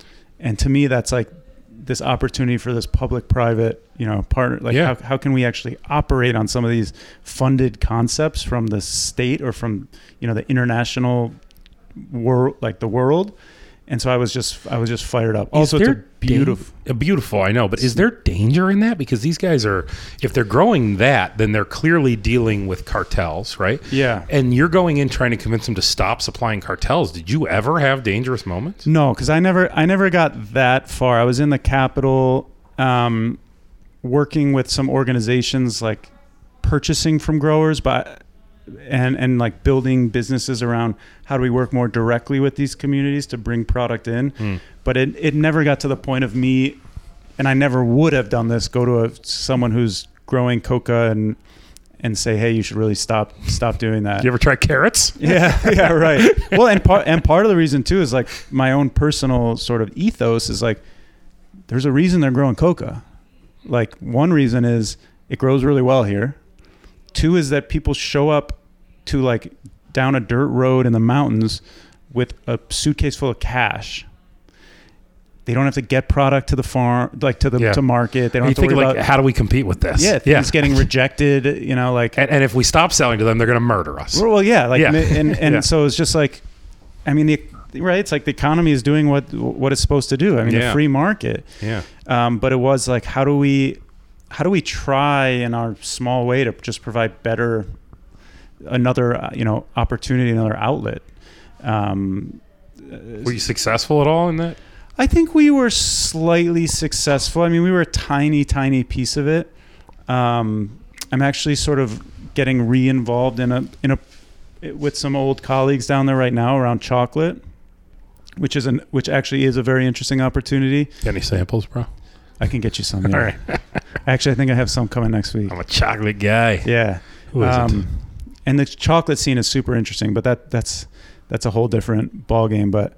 and to me, that's like this opportunity for this public-private, you know, partner. Like, Yeah. how how can we actually operate on some of these funded concepts from the state or from, you know, the international world, like the world. And so I was just I was just fired up. Also, it's a beautiful, dan- beautiful. I know, but is there danger in that? Because these guys are, if they're growing that, then they're clearly dealing with cartels, right? Yeah. And you're going in trying to convince them to stop supplying cartels. Did you ever have dangerous moments? No, because I never I never got that far. I was in the Capitol, um, working with some organizations like purchasing from growers, but and and like building businesses around how do we work more directly with these communities to bring product in. Mm. But it, it never got to the point of me, and I never would have done this, go to a, someone who's growing coca and and say, hey, you should really stop stop doing that. Did you ever try carrots? Yeah, yeah, right. Well, and part and part of the reason too is like my own personal sort of ethos is like there's a reason they're growing coca. Like one reason is it grows really well here. Two is that people show up to like down a dirt road in the mountains with a suitcase full of cash. They don't have to get product to the farm, like to the Yeah. to market. They don't You have to think worry like, about how do we compete with this? yeah, things getting rejected. You know, like And, and if we stop selling to them, they're going to murder us. well, yeah, like Yeah. and and Yeah. so it's just like, I mean, the right, it's like the economy is doing what what it's supposed to do. I mean, Yeah. the free market. Yeah. Um, but it was like, how do we, how do we try in our small way to just provide better, another uh, you know opportunity, another outlet. Um, Were you successful at all in that? I think we were slightly successful. I mean, we were a tiny, tiny piece of it. Um, I'm actually sort of getting re-involved in a in a with some old colleagues down there right now around chocolate, which is an which actually is a very interesting opportunity. Any samples, bro? I can get you some. Yeah. All right. Actually, I think I have some coming next week. I'm a chocolate guy. Yeah. Who is um, and the chocolate scene is super interesting, but that that's that's a whole different ball game. But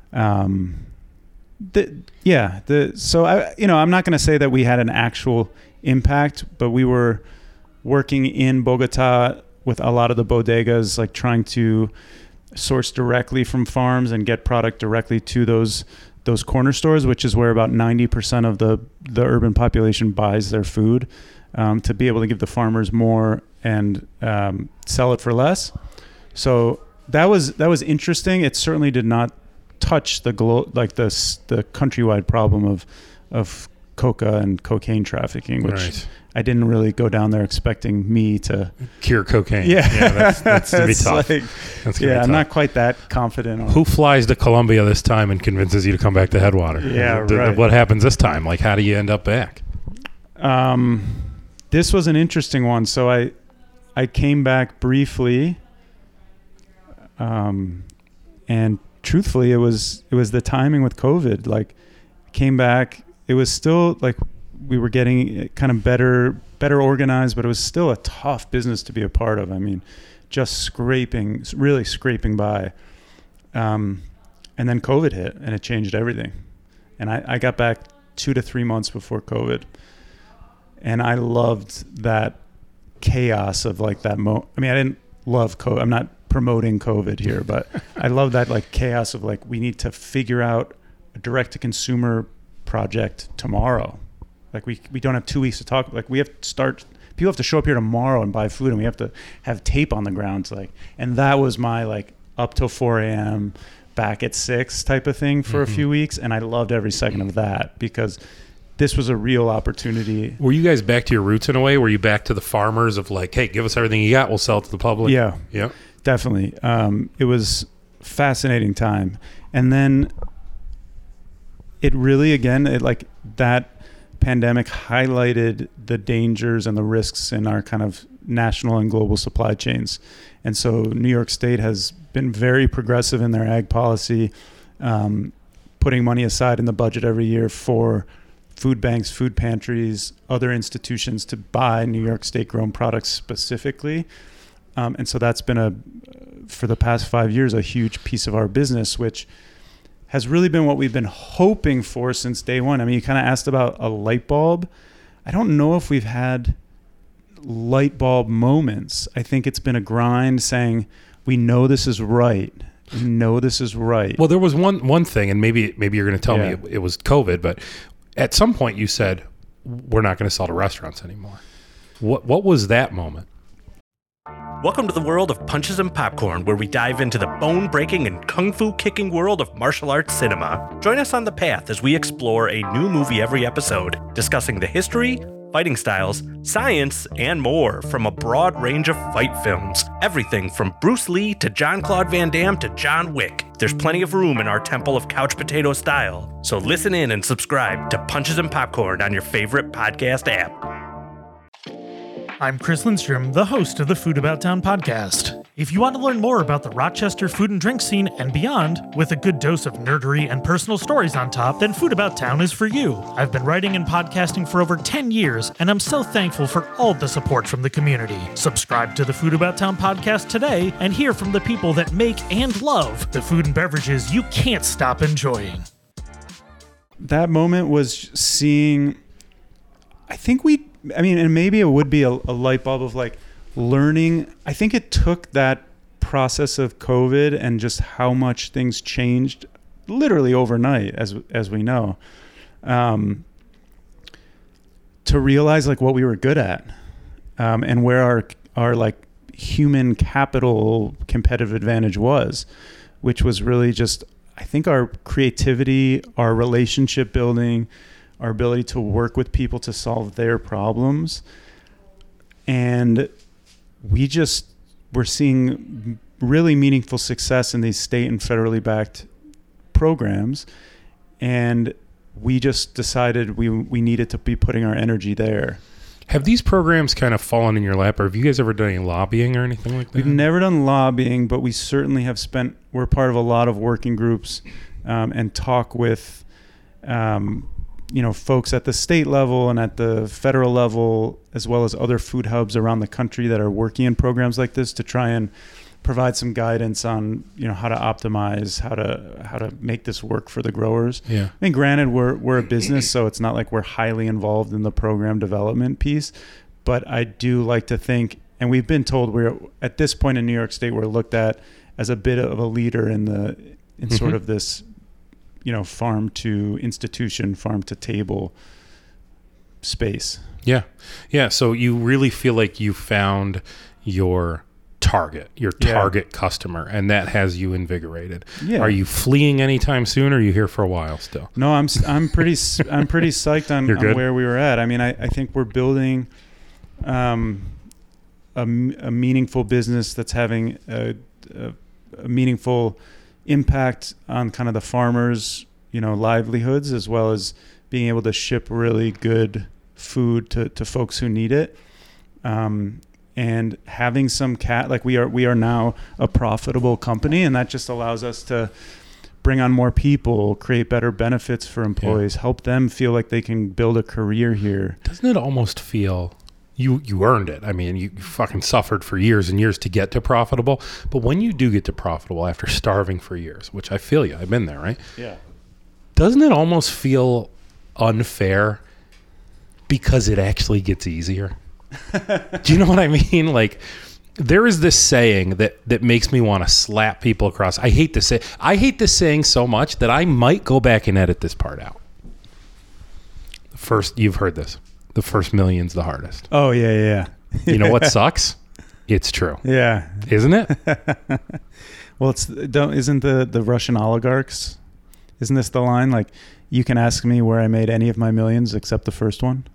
um, the yeah, the so I you know I'm not going to say that we had an actual impact, but we were working in Bogota with a lot of the bodegas, like trying to source directly from farms and get product directly to those those corner stores, which is where about ninety percent of the the urban population buys their food, um, to be able to give the farmers more and um, sell it for less. So that was that was interesting. It certainly did not touch the glo- like the the countrywide problem of of coca and cocaine trafficking, which Right. I didn't really go down there expecting me to Cure cocaine. Yeah, yeah that's, that's to be It's tough. like- That's gonna yeah, be I'm tough. not quite that confident. On Who flies to Colombia this time and convinces you to come back to Headwater? Yeah, Th- right. What happens this time? Like, how do you end up back? Um, this was an interesting one. So I, I came back briefly. Um, and truthfully, it was it was the timing with COVID. Like, came back. It was still like we were getting kind of better better organized, but it was still a tough business to be a part of. I mean, just scraping, really scraping by. Um, and then COVID hit, and it changed everything. And I, I got back two to three months before COVID. And I loved that chaos of like that mo. I mean, I didn't love COVID. I'm not promoting COVID here, but I love that like chaos of like, we need to figure out a direct to consumer project tomorrow. Like we, we don't have two weeks to talk. Like we have to start, people have to show up here tomorrow and buy food, and we have to have tape on the ground. Like, and that was my like up till four a.m. back at six type of thing for Mm-hmm. a few weeks. And I loved every second of that because this was a real opportunity. Were you guys back to your roots in a way? Were you back to the farmers of like, hey, give us everything you got, we'll sell it to the public? Yeah, Yeah. definitely. Um, it was fascinating time. And then it really, again, it like that pandemic highlighted the dangers and the risks in our kind of national and global supply chains. And so New York State has been very progressive in their ag policy, um, putting money aside in the budget every year for food banks, food pantries, other institutions to buy New York State grown products specifically. Um, and so that's been a, for the past five years, a huge piece of our business, which has really been what we've been hoping for since day one. I mean, you kind of asked about a light bulb. I don't know if we've had light bulb moments. I think it's been a grind saying, we know this is right. we know this is right. Well, there was one one thing, and maybe maybe you're going to tell Yeah. me it, it was COVID, but at some point you said, we're not going to sell to restaurants anymore. What What was that moment? Welcome to the world of Punches and Popcorn, where we dive into the bone-breaking and kung fu-kicking world of martial arts cinema. Join us on the path as we explore a new movie every episode, discussing the history, fighting styles, science, and more from a broad range of fight films. Everything from Bruce Lee to Jean-Claude Van Damme to John Wick. There's plenty of room in our temple of couch potato style. So listen in and subscribe to Punches and Popcorn on your favorite podcast app. I'm Chris Lindstrom, the host of the Food About Town podcast. If you want to learn more about the Rochester food and drink scene and beyond, with a good dose of nerdery and personal stories on top, then Food About Town is for you. I've been writing and podcasting for over ten years, and I'm so thankful for all the support from the community. Subscribe to the Food About Town podcast today and hear from the people that make and love the food and beverages you can't stop enjoying. That moment was seeing, I think we, I mean, and maybe it would be a, a light bulb of like learning. I think it took that process of COVID and just how much things changed literally overnight, as as we know, um, to realize like what we were good at, um, and where our our like human capital competitive advantage was, which was really just, I think, our creativity, our relationship building, our ability to work with people to solve their problems. And we just were seeing really meaningful success in these state and federally backed programs. And we just decided we we needed to be putting our energy there. Have these programs kind of fallen in your lap, or have you guys ever done any lobbying or anything like that? We've never done lobbying, but we certainly have spent, we're part of a lot of working groups um, and talk with um, you know, folks at the state level and at the federal level, as well as other food hubs around the country that are working in programs like this to try and provide some guidance on, you know, how to optimize, how to how to make this work for the growers. Yeah. I mean, granted, we're we're a business, so it's not like we're highly involved in the program development piece, but I do like to think, and we've been told we're at this point in New York State, we're looked at as a bit of a leader in the in Mm-hmm. sort of this, you know, farm to institution, farm to table space. Yeah. Yeah. So you really feel like you found your target, your Yeah. target customer, and that has you invigorated. Yeah. Are you fleeing anytime soon, or are you here for a while still? No, I'm s- I'm pretty s- I'm pretty psyched on, You're on good? where we were at. I mean, I, I think we're building um, a, m- a meaningful business that's having a, a, a meaningful impact on kind of the farmers, you know, livelihoods, as well as being able to ship really good food to, to folks who need it. Um, and having some cat, like we are, we are now a profitable company, and that just allows us to bring on more people, create better benefits for employees, yeah. help them feel like they can build a career here. Doesn't it almost feel you you earned it? I mean, you, you fucking suffered for years and years to get to profitable, but when you do get to profitable after starving for years, which I feel you, I've been there, right? Yeah. Doesn't it almost feel unfair because it actually gets easier? Do you know what I mean? Like, there is this saying that, that makes me want to slap people across. I hate this say. I hate this saying so much that I might go back and edit this part out. First, you've heard this. The first million's the hardest. Oh yeah, yeah. yeah. You know what sucks? It's true. Yeah. Isn't it? Well, it's don't isn't the the Russian oligarchs? Isn't this the line? Like, you can ask me where I made any of my millions except the first one.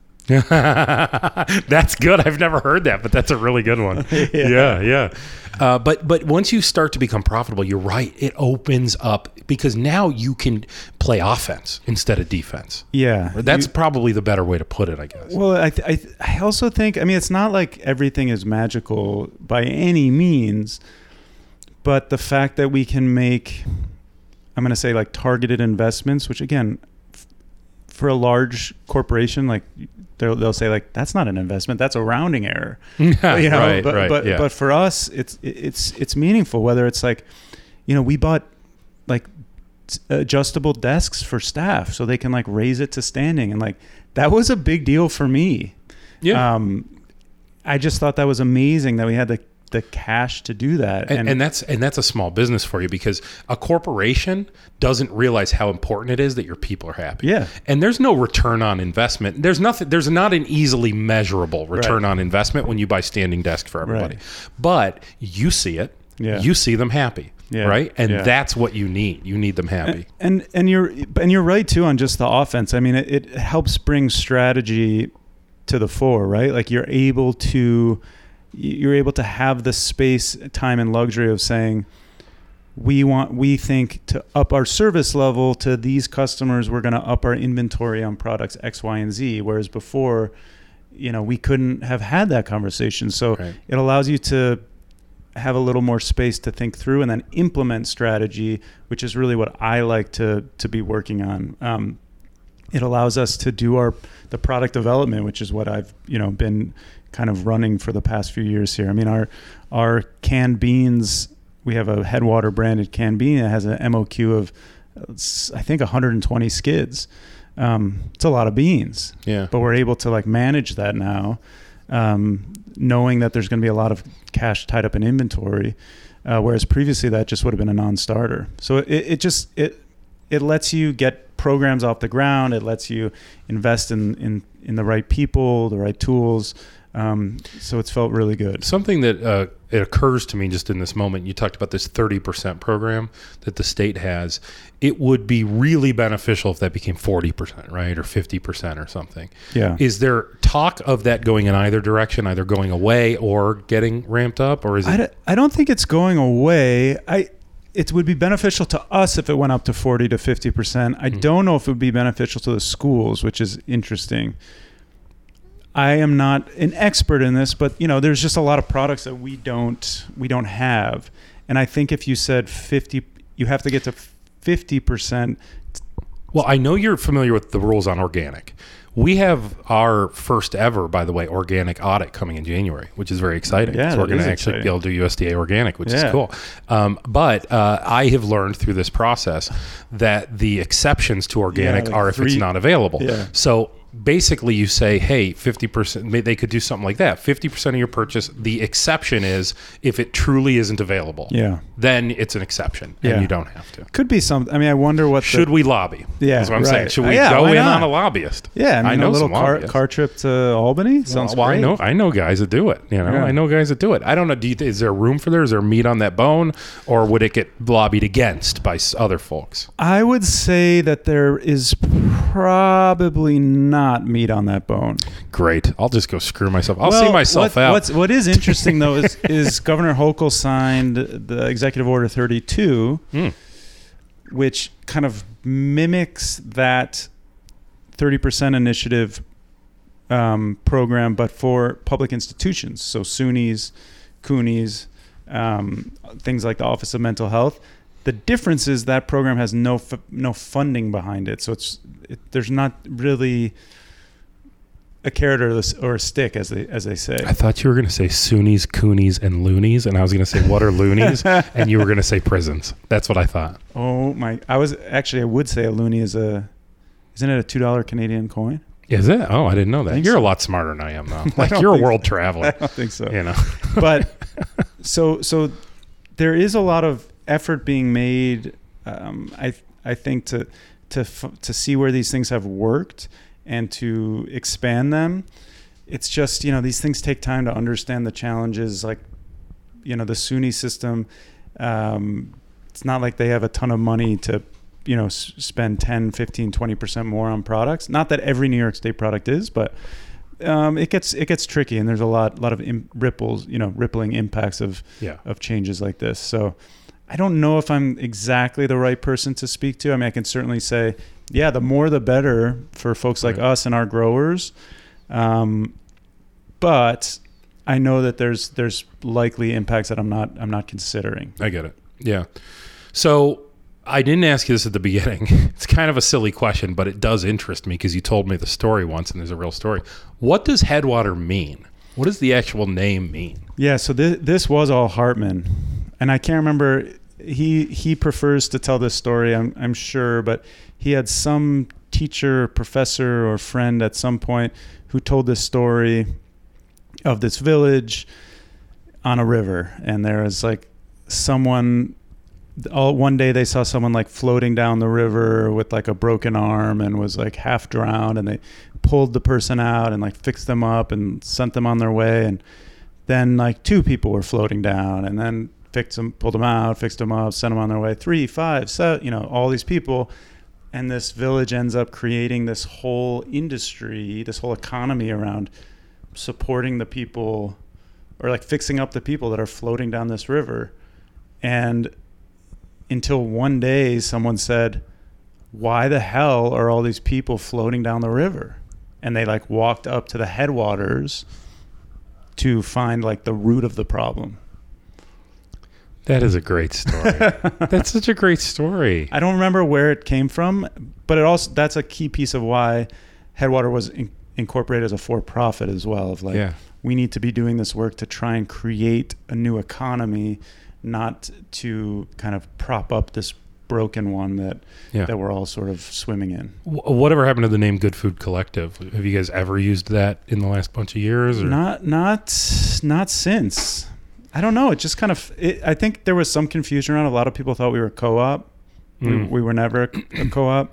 That's good. I've never heard that, but that's a really good one. yeah, yeah. yeah. Uh, but but once you start to become profitable, you're right. It opens up because now you can play offense instead of defense. Yeah, that's you, probably the better way to put it, I guess. Well, I th- I, th- I also think, I mean, it's not like everything is magical by any means, but the fact that we can make, I'm going to say, like targeted investments, which again, f- for a large corporation, like. They'll, they'll say like, that's not an investment, that's a rounding error. Yeah, you know, right, but right, but, yeah. but for us, it's it's it's meaningful. Whether it's like, you know, we bought like adjustable desks for staff so they can like raise it to standing, and like that was a big deal for me. Yeah. Um, I just thought that was amazing that we had the the cash to do that. And, and that's and that's a small business for you, because a corporation doesn't realize how important it is that your people are happy. Yeah. And there's no return on investment. There's nothing. There's not an easily measurable return Right. on investment when you buy standing desk for everybody. Right. But you see it. Yeah. You see them happy. Yeah. Right. And Yeah. that's what you need. You need them happy. And and you're and you're right too on just the offense. I mean, it, it helps bring strategy to the fore, right? Like you're able to you're able to have the space, time, and luxury of saying, we want we think to up our service level to these customers, we're going to up our inventory on products X, Y, and Z. Whereas before, you know, we couldn't have had that conversation. So Right. it allows you to have a little more space to think through and then implement strategy, which is really what I like to to be working on. Um, it allows us to do our the product development, which is what I've you know been kind of running for the past few years here. I mean, our our canned beans, we have a Headwater branded canned bean that has an M O Q of I think one hundred twenty skids. Um, it's a lot of beans, Yeah. but we're able to like manage that now, um, knowing that there's going to be a lot of cash tied up in inventory, uh, whereas previously that just would have been a non-starter. So it, it just it it lets you get programs off the ground. It lets you invest in in, in the right people, the right tools. Um, so it's felt really good. Something that uh, it occurs to me just in this moment, you talked about this thirty percent program that the state has. It would be really beneficial if that became forty percent, right? Or fifty percent or something. Yeah. Is there talk of that going in either direction, either going away or getting ramped up? Or is it? I, d- I don't think it's going away. I It would be beneficial to us if it went up to forty to fifty percent. I Mm-hmm. don't know if it would be beneficial to the schools, which is interesting. I am not an expert in this, but you know, there's just a lot of products that we don't we don't have, and I think if you said fifty, you have to get to fifty percent. Well, I know you're familiar with the rules on organic. We have our first ever, by the way, organic audit coming in January, which is very exciting. Yeah, so we're that going to is actually exciting. be able to do U S D A organic, which Yeah. is cool. Um, but uh, I have learned through this process that the exceptions to organic like are if it's three- not available. Yeah. So basically you say, hey, fifty percent, they could do something like that. fifty percent of your purchase, the exception is if it truly isn't available. Yeah. Then it's an exception Yeah. and you don't have to. Could be some. I mean, I wonder what Should the, we lobby? Yeah, That's what I'm saying. right. Should we Yeah, go why in not? on a lobbyist? Yeah, I mean, know a little some car, lobbyists. car trip to Albany sounds well, great. I know, I know guys that do it. You know, Yeah. I know guys that do it. I don't know. Do you, is there room for there? Is there meat on that bone, or would it get lobbied against by s- other folks? I would say that there is probably not meat on that bone. Great. I'll just go screw myself. I'll Well, see myself what, out. What's, what is interesting, though, is, is Governor Hochul signed the Executive Order thirty-two, Mm. which kind of mimics that thirty percent initiative um, program, but for public institutions. So SUNYs, CUNYs, um, things like the Office of Mental Health. The difference is that program has no f- no funding behind it. So it's it, there's not really a carrot or, the, or a stick, as they as they say. I thought you were going to say SUNYs, CUNYs, and loonies, and I was going to say, what are loonies? And you were going to say prisons. That's what I thought. Oh my! I was actually I would say a loonie is a isn't it a two dollar Canadian coin? Is it? Oh, I didn't know I that. think You're so. a lot smarter than I am, though. I Like don't you're a think world so. traveler. I don't think so. You know. But so so there is a lot of effort being made. Um, I I think to to f- to see where these things have worked and to expand them. It's just, you know, these things take time to understand the challenges. Like, you know, the SUNY system. Um, it's not like they have a ton of money to, you know, s- spend ten, fifteen, twenty percent more on products. Not that every New York State product is, but um, it gets it gets tricky, and there's a lot lot of Im- ripples, you know, rippling impacts of Yeah. of changes like this. So I don't know if I'm exactly the right person to speak to. I mean, I can certainly say, yeah, the more the better for folks like Right. us and our growers. Um, but I know that there's there's likely impacts that I'm not I'm not considering. I get it. Yeah. So I didn't ask you this at the beginning. It's kind of a silly question, but it does interest me because you told me the story once, and there's a real story. What does Headwater mean? What does the actual name mean? Yeah, so this this was all Hartman, and I can't remember. He he prefers to tell this story, I'm I'm sure, but he had some teacher, professor, or friend at some point who told this story of this village. on a river, and there was like someone. All, one day they saw someone like floating down the river with like a broken arm and was like half drowned, and they pulled the person out and like fixed them up and sent them on their way. And then like two people were floating down, and then fixed them, pulled them out, fixed them up, sent them on their way. Three, five, seven, you know, all these people. And this village ends up creating this whole industry, this whole economy around supporting the people, or like fixing up the people that are floating down this river. And until one day someone said, why the hell are all these people floating down the river? And they like walked up to the headwaters to find like the root of the problem. That is a great story. That's such a great story. I don't remember where it came from, but it also, that's a key piece of why Headwater was in, incorporated as a for-profit as well, of like, Yeah. we need to be doing this work to try and create a new economy, not to kind of prop up this broken one that Yeah. that we're all sort of swimming in. Wh- Whatever happened to the name Good Food Collective? Have you guys ever used that in the last bunch of years? Or? Not not not since. I don't know. It just kind of. It, I think there was some confusion around. A lot of people thought we were co-op. Mm. We, we were never a, a co-op.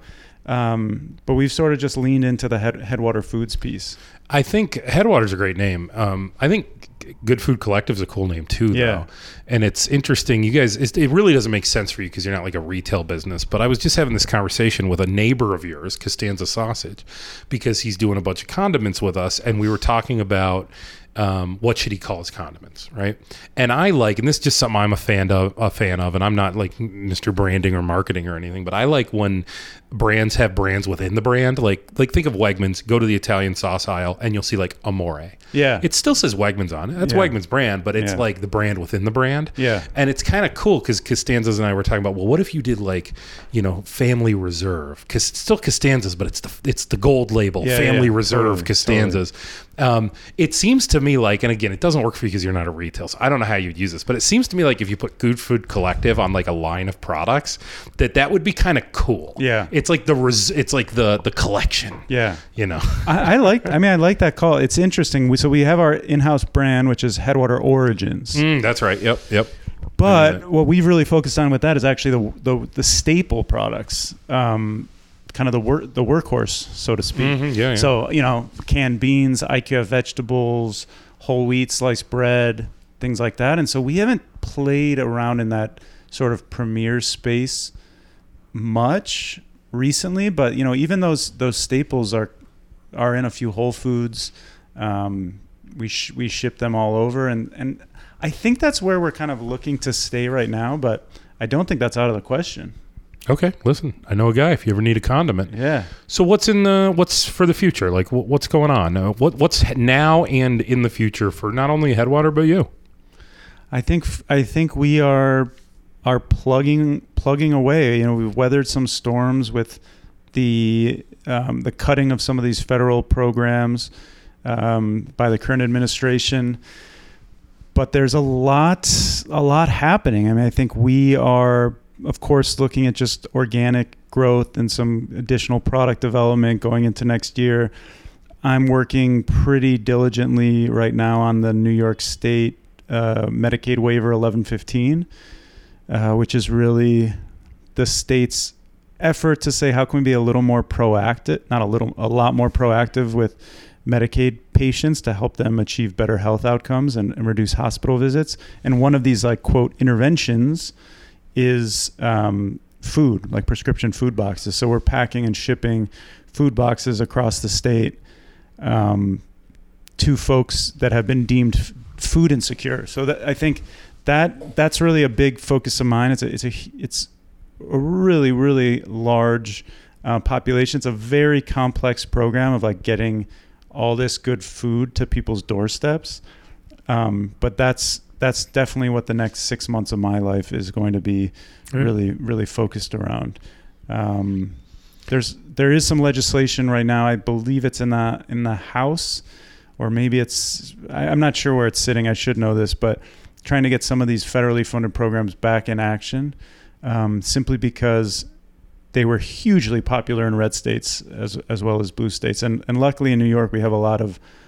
Um, but we've sort of just leaned into the head, Headwater Foods piece. I think Headwater's a great name. Um, I think Good Food Collective's a cool name too, though. Yeah. And it's interesting. You guys, it's, it really doesn't make sense for you because you're not like a retail business. But I was just having this conversation with a neighbor of yours, Costanza Sausage, because he's doing a bunch of condiments with us, and we were talking about um, what should he call his condiments, right? And I like, and this is just something I'm a fan of, a fan of, and I'm not like Mister Branding or marketing or anything, but I like when brands have brands within the brand. Like, like think of Wegmans. Go to the Italian sauce aisle, and you'll see like Amore. Yeah. It still says Wegmans on it. That's Yeah. Wegmans brand, but it's Yeah. like the brand within the brand. Yeah. And it's kind of cool because Costanzas and I were talking about, well, what if you did like, you know, Family Reserve? Because it's still Costanzas, but it's the it's the gold label, Yeah, Family yeah. Reserve Totally, Costanzas. Um, it seems to me like, and again, it doesn't work for you because you're not a retail, so I don't know how you'd use this, but it seems to me like if you put Good Food Collective on like a line of products, that that would be kind of cool. Yeah. It's like the res- it's like the the collection. Yeah. You know. I, I like. I mean, I like that call. It's interesting. We, so we have our in-house brand, which is Headwater Origins. Mm, that's right. Yep. Yep. But Yeah. what we've really focused on with that is actually the the, the staple products, um, kind of the work the workhorse, so to speak. Mhm, yeah, yeah. So you know, canned beans, I Q F vegetables, whole wheat, sliced bread, things like that. And so we haven't played around in that sort of premier space much recently. But you know, even those those staples are are in a few Whole Foods. Um, we sh- we ship them all over, and and I think that's where we're kind of looking to stay right now. But I don't think that's out of the question. Okay, listen, I know a guy if you ever need a condiment. Yeah. So what's in the what's for the future? Like wh- what's going on? Uh, what what's now and in the future for not only Headwater but you? I think I think we are are plugging plugging away. You know, we've weathered some storms with the um, the cutting of some of these federal programs um, by the current administration. But there's a lot a lot happening. I mean, I think we are, of course, looking at just organic growth and some additional product development going into next year. I'm working pretty diligently right now on the New York State uh, Medicaid waiver eleven fifteen, uh, which is really the state's effort to say, how can we be a little more proactive, not a little, a lot more proactive with Medicaid patients to help them achieve better health outcomes and, and reduce hospital visits. And one of these, like, quote, interventions is um, food, like prescription food boxes. So we're packing and shipping food boxes across the state um, to folks that have been deemed f- food insecure. So that, I think that that's really a big focus of mine. It's a, it's a, it's a really, really large uh, population. It's a very complex program of like getting all this good food to people's doorsteps. Um, but that's that's definitely what the next six months of my life is going to be Right. really, really focused around. Um, there's there is some legislation right now. I believe it's in the in the House, or maybe it's I, I'm not sure where it's sitting. I should know this, but trying to get some of these federally funded programs back in action, um, simply because they were hugely popular in red states as as well as blue states. And and luckily in New York we have a lot of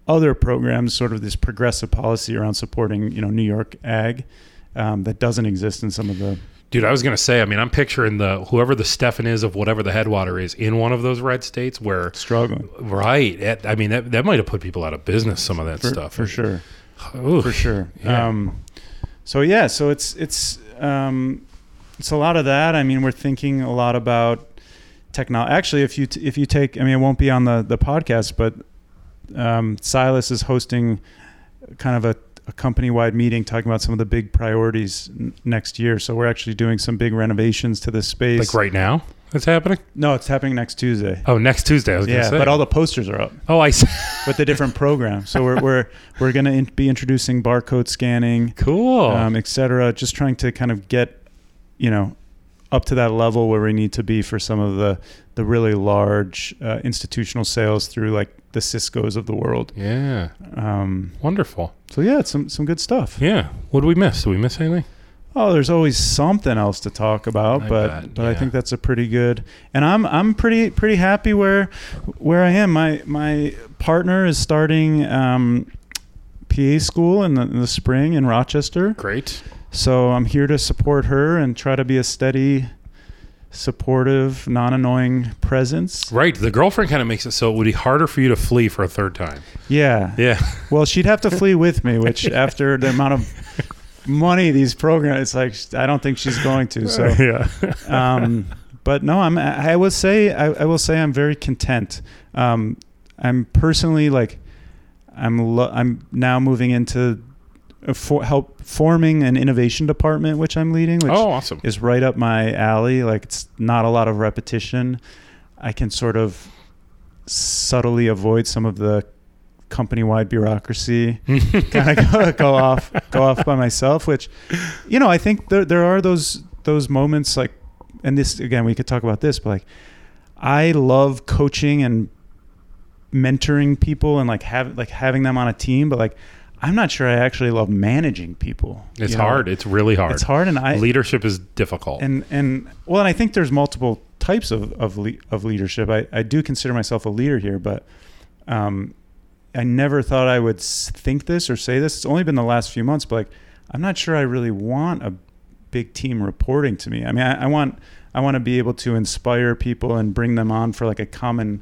other programs, sort of this progressive policy around supporting, you know, New York ag um, that doesn't exist in some of the. Dude, I was going to say, I mean, I'm picturing the whoever the Stefan is of whatever the Headwater is in one of those red states where Struggling. Right. It, I mean, that, that might have put people out of business, some of that For, stuff. for sure. Oof. For sure. Yeah. Um, so yeah, so it's it's um, it's a lot of that. I mean, we're thinking a lot about technology. Actually, if you t- if you take, I mean, it won't be on the the podcast, but um, Silas is hosting kind of a, a company-wide meeting talking about some of the big priorities n- next year. So we're actually doing some big renovations to this space. Like right now that's happening? No, it's happening next Tuesday. Oh, next Tuesday, I was going to Yeah, say. but all the posters are up Oh, I see. with the different programs. So we're we're we're going to in- be introducing barcode scanning, Cool. um, et cetera. Just trying to kind of get, you know, up to that level where we need to be for some of the, the really large uh, institutional sales through like the Cisco's of the world. yeah. Um, Wonderful. so yeah, it's some some good stuff. Yeah. What did we miss? Did we miss anything? Oh, there's always something else to talk about, I but bet, but I yeah. think that's a pretty good. And I'm I'm pretty pretty happy where where I am. My my partner is starting um, P A school in the, in the spring in Rochester. Great. So I'm here to support her and try to be a steady, supportive, non-annoying presence. Right. The girlfriend kind of makes it so it would be harder for you to flee for a third time. Yeah. Yeah. Well, she'd have to flee with me, which after the amount of money these programs, it's like I don't think she's going to. So, yeah. um, but no, I'm. I will say. I, I will say I'm very content. Um, I'm personally like, I'm. Lo- I'm now moving into. For help forming an innovation department, which I'm leading, which Oh, awesome. is right up my alley. Like it's not a lot of repetition. I can sort of subtly avoid some of the company-wide bureaucracy. kind of go, go off, go off by myself. Which, you know, I think there there are those those moments like, and this again, we could talk about this, but like, I love coaching and mentoring people and like have like having them on a team, but like. I'm not sure I actually love managing people. It's you know? hard. It's really hard. It's hard, and I Leadership is difficult. and and well, and I think there's multiple types of of, le- of leadership. I, I do consider myself a leader here, but um, I never thought I would s- think this or say this. It's only been the last few months, but like I'm not sure I really want a big team reporting to me. I mean, I, I want I want to be able to inspire people and bring them on for like a common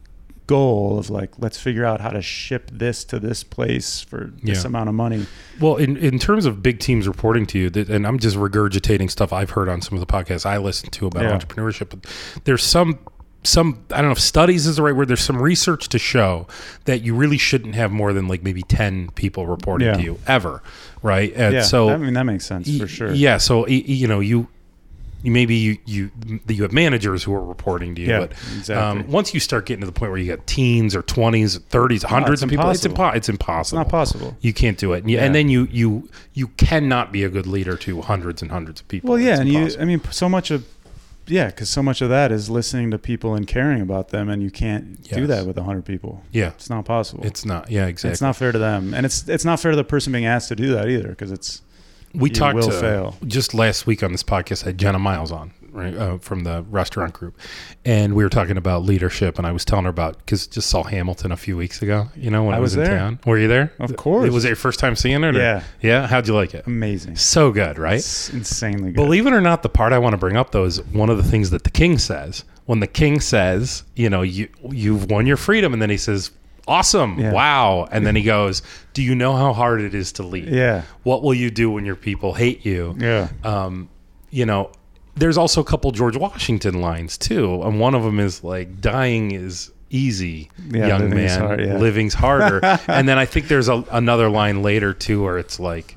goal of like, let's figure out how to ship this to this place for this Yeah. amount of money. Well, in, in terms of big teams reporting to you, that, and I'm just regurgitating stuff I've heard on some of the podcasts I listen to about Yeah. entrepreneurship, but there's some, some, I don't know if studies is the right word, there's some research to show that you really shouldn't have more than like maybe ten people reporting Yeah. to you ever, right? And yeah, so, I mean, that makes sense for sure. Yeah, so, y- you know, you, you maybe you, you you have managers who are reporting to you, Yeah, but exactly. um, once you start getting to the point where you got teens or twenties, thirties, hundreds it's of people, it's, impossible. impo- it's It's impossible. not possible. You can't do it, and, you, and Yeah. then you you you cannot be a good leader to hundreds and hundreds of people. Well, yeah, It's and you, impossible. I mean, so much of, yeah, because so much of that is listening to people and caring about them, and you can't do Yes. that with a hundred people. yeah, It's not possible. it's not. Yeah, exactly. It's not fair to them, and it's it's not fair to the person being asked to do that either, because it's we you talked will to, fail. just last week on this podcast. I had Jenna Miles on, right, uh, from the restaurant group, and we were talking about leadership, and I was telling her about because just saw Hamilton a few weeks ago. You know, when I, I was, was in there. town. Were you there? Of course. It was it your first time seeing it? Or? Yeah. Yeah. How'd you like it? amazing. So good, right? It's insanely good. Believe it or not, the part I want to bring up though is one of the things that the king says. When the king says, you know, you you've won your freedom, and then he says, "Awesome, Yeah. wow," and then he goes, "Do you know how hard it is to lead? Yeah. What will you do when your people hate you?" Yeah. Um, you know, there's also a couple George Washington lines too, and one of them is like, "Dying is easy, Yeah, young living is man. hard, yeah. Living's harder." And then I think there's a, another line later too, where it's like.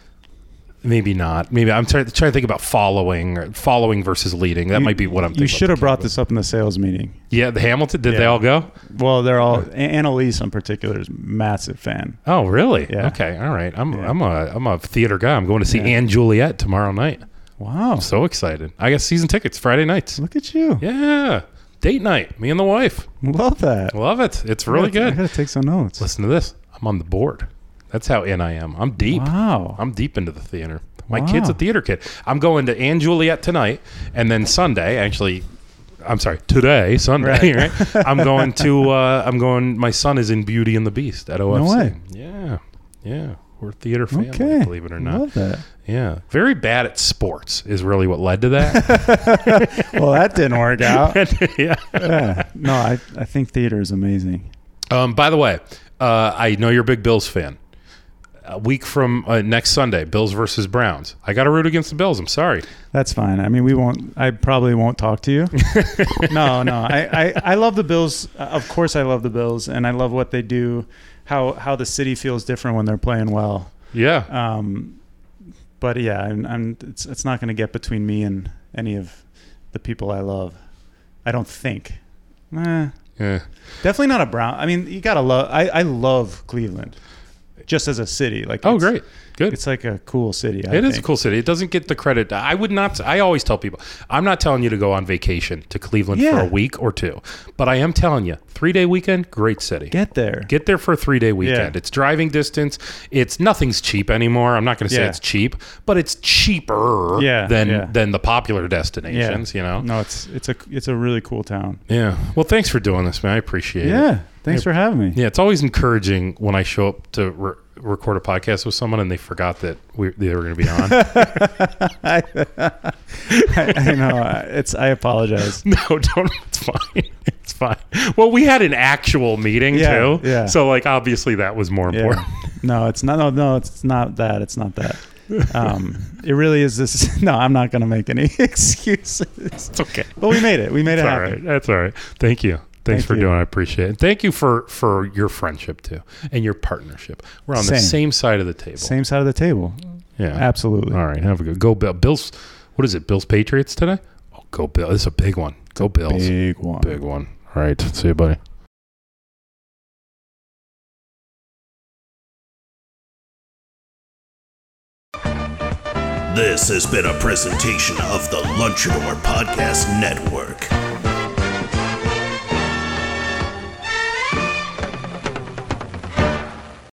Maybe not. Maybe I'm trying, trying to think about following, or following versus leading. That You- might be what I'm thinking. You about should the have brought king, this up in the sales meeting. but- Yeah, the Hamilton. Did they Yeah. all go? Well, they're all. A- Annalise in particular is a massive fan. Oh, really? Yeah. Okay. All right. I'm Yeah. I'm a I'm a theater guy. I'm going to see Yeah. Anne Juliet tomorrow night. Wow. I'm so excited. I got season tickets Friday nights. Look at you. Yeah. Date night. Me and the wife. Love that. Love it. It's really I gotta, I good. gotta take some notes. Listen to this. I'm on the board. That's how in I am. I'm deep. Wow. I'm deep into the theater. My Wow. kid's a theater kid. I'm going to Anne Juliet tonight, and then Sunday, actually, I'm sorry, today, Sunday, right? right? I'm going to, uh, I'm going, my son is in Beauty and the Beast at O F C. No way. Yeah. Yeah. We're a theater family, Okay. believe it or not. Love that. Yeah. Very bad at sports is really what led to that. Well, that didn't work out. yeah. Yeah. No, I, I think theater is amazing. Um, by the way, uh, I know you're a big Bills fan. A week from uh, next Sunday, Bills versus Browns. I got to root against the Bills. I'm sorry. That's fine. I mean, we won't. I probably won't talk to you. no, no. I, I, I love the Bills. Of course, I love the Bills, and I love what they do. How how the city feels different when they're playing well. Yeah. Um, but yeah, I'm, I'm. It's it's not going to get between me and any of the people I love. I don't think. Eh, Yeah. definitely not a Brown. I mean, you gotta love. I, I love Cleveland, just as a city. Like, Oh, it's- great. Good. It's like a cool city. I It is a think. cool city. It doesn't get the credit. I would not. I always tell people, I'm not telling you to go on vacation to Cleveland Yeah. for a week or two, but I am telling you, three day weekend, great city. Get there. Get there for a three day weekend. Yeah. It's driving distance. It's nothing's cheap anymore. I'm not going to say Yeah. it's cheap, but it's cheaper Yeah, than yeah. than the popular destinations. You know. No, it's it's a it's a really cool town. Yeah. Well, thanks for doing this, man. I appreciate it. Yeah. Thanks for having me. Yeah, it's always encouraging when I show up to re- record a podcast with someone and they forgot that we, they were going to be on. I, I, I know. It's. I apologize. No, don't. It's fine. It's fine. Well, we had an actual meeting Yeah, too. yeah. So, like, obviously that was more Yeah. important. No, it's not. No, no, it's not that. It's not that. Um, it really is this. No, I'm not going to make any excuses. It's okay. But we made it. We made It's it all happen. right. That's all right. Thank you. Thanks Thank for you. doing it. I appreciate it. Thank you for, for your friendship too and your partnership. We're on the Same. same side of the table. Same side of the table. Yeah. Absolutely. All right. Have a good go Bill. Bills. What is it? Bills Patriots today? Oh, go Bill. This is a big one. Go Bills. Big one. Big one. All right. See you, buddy. This has been a presentation of the Lunchador Podcast Network.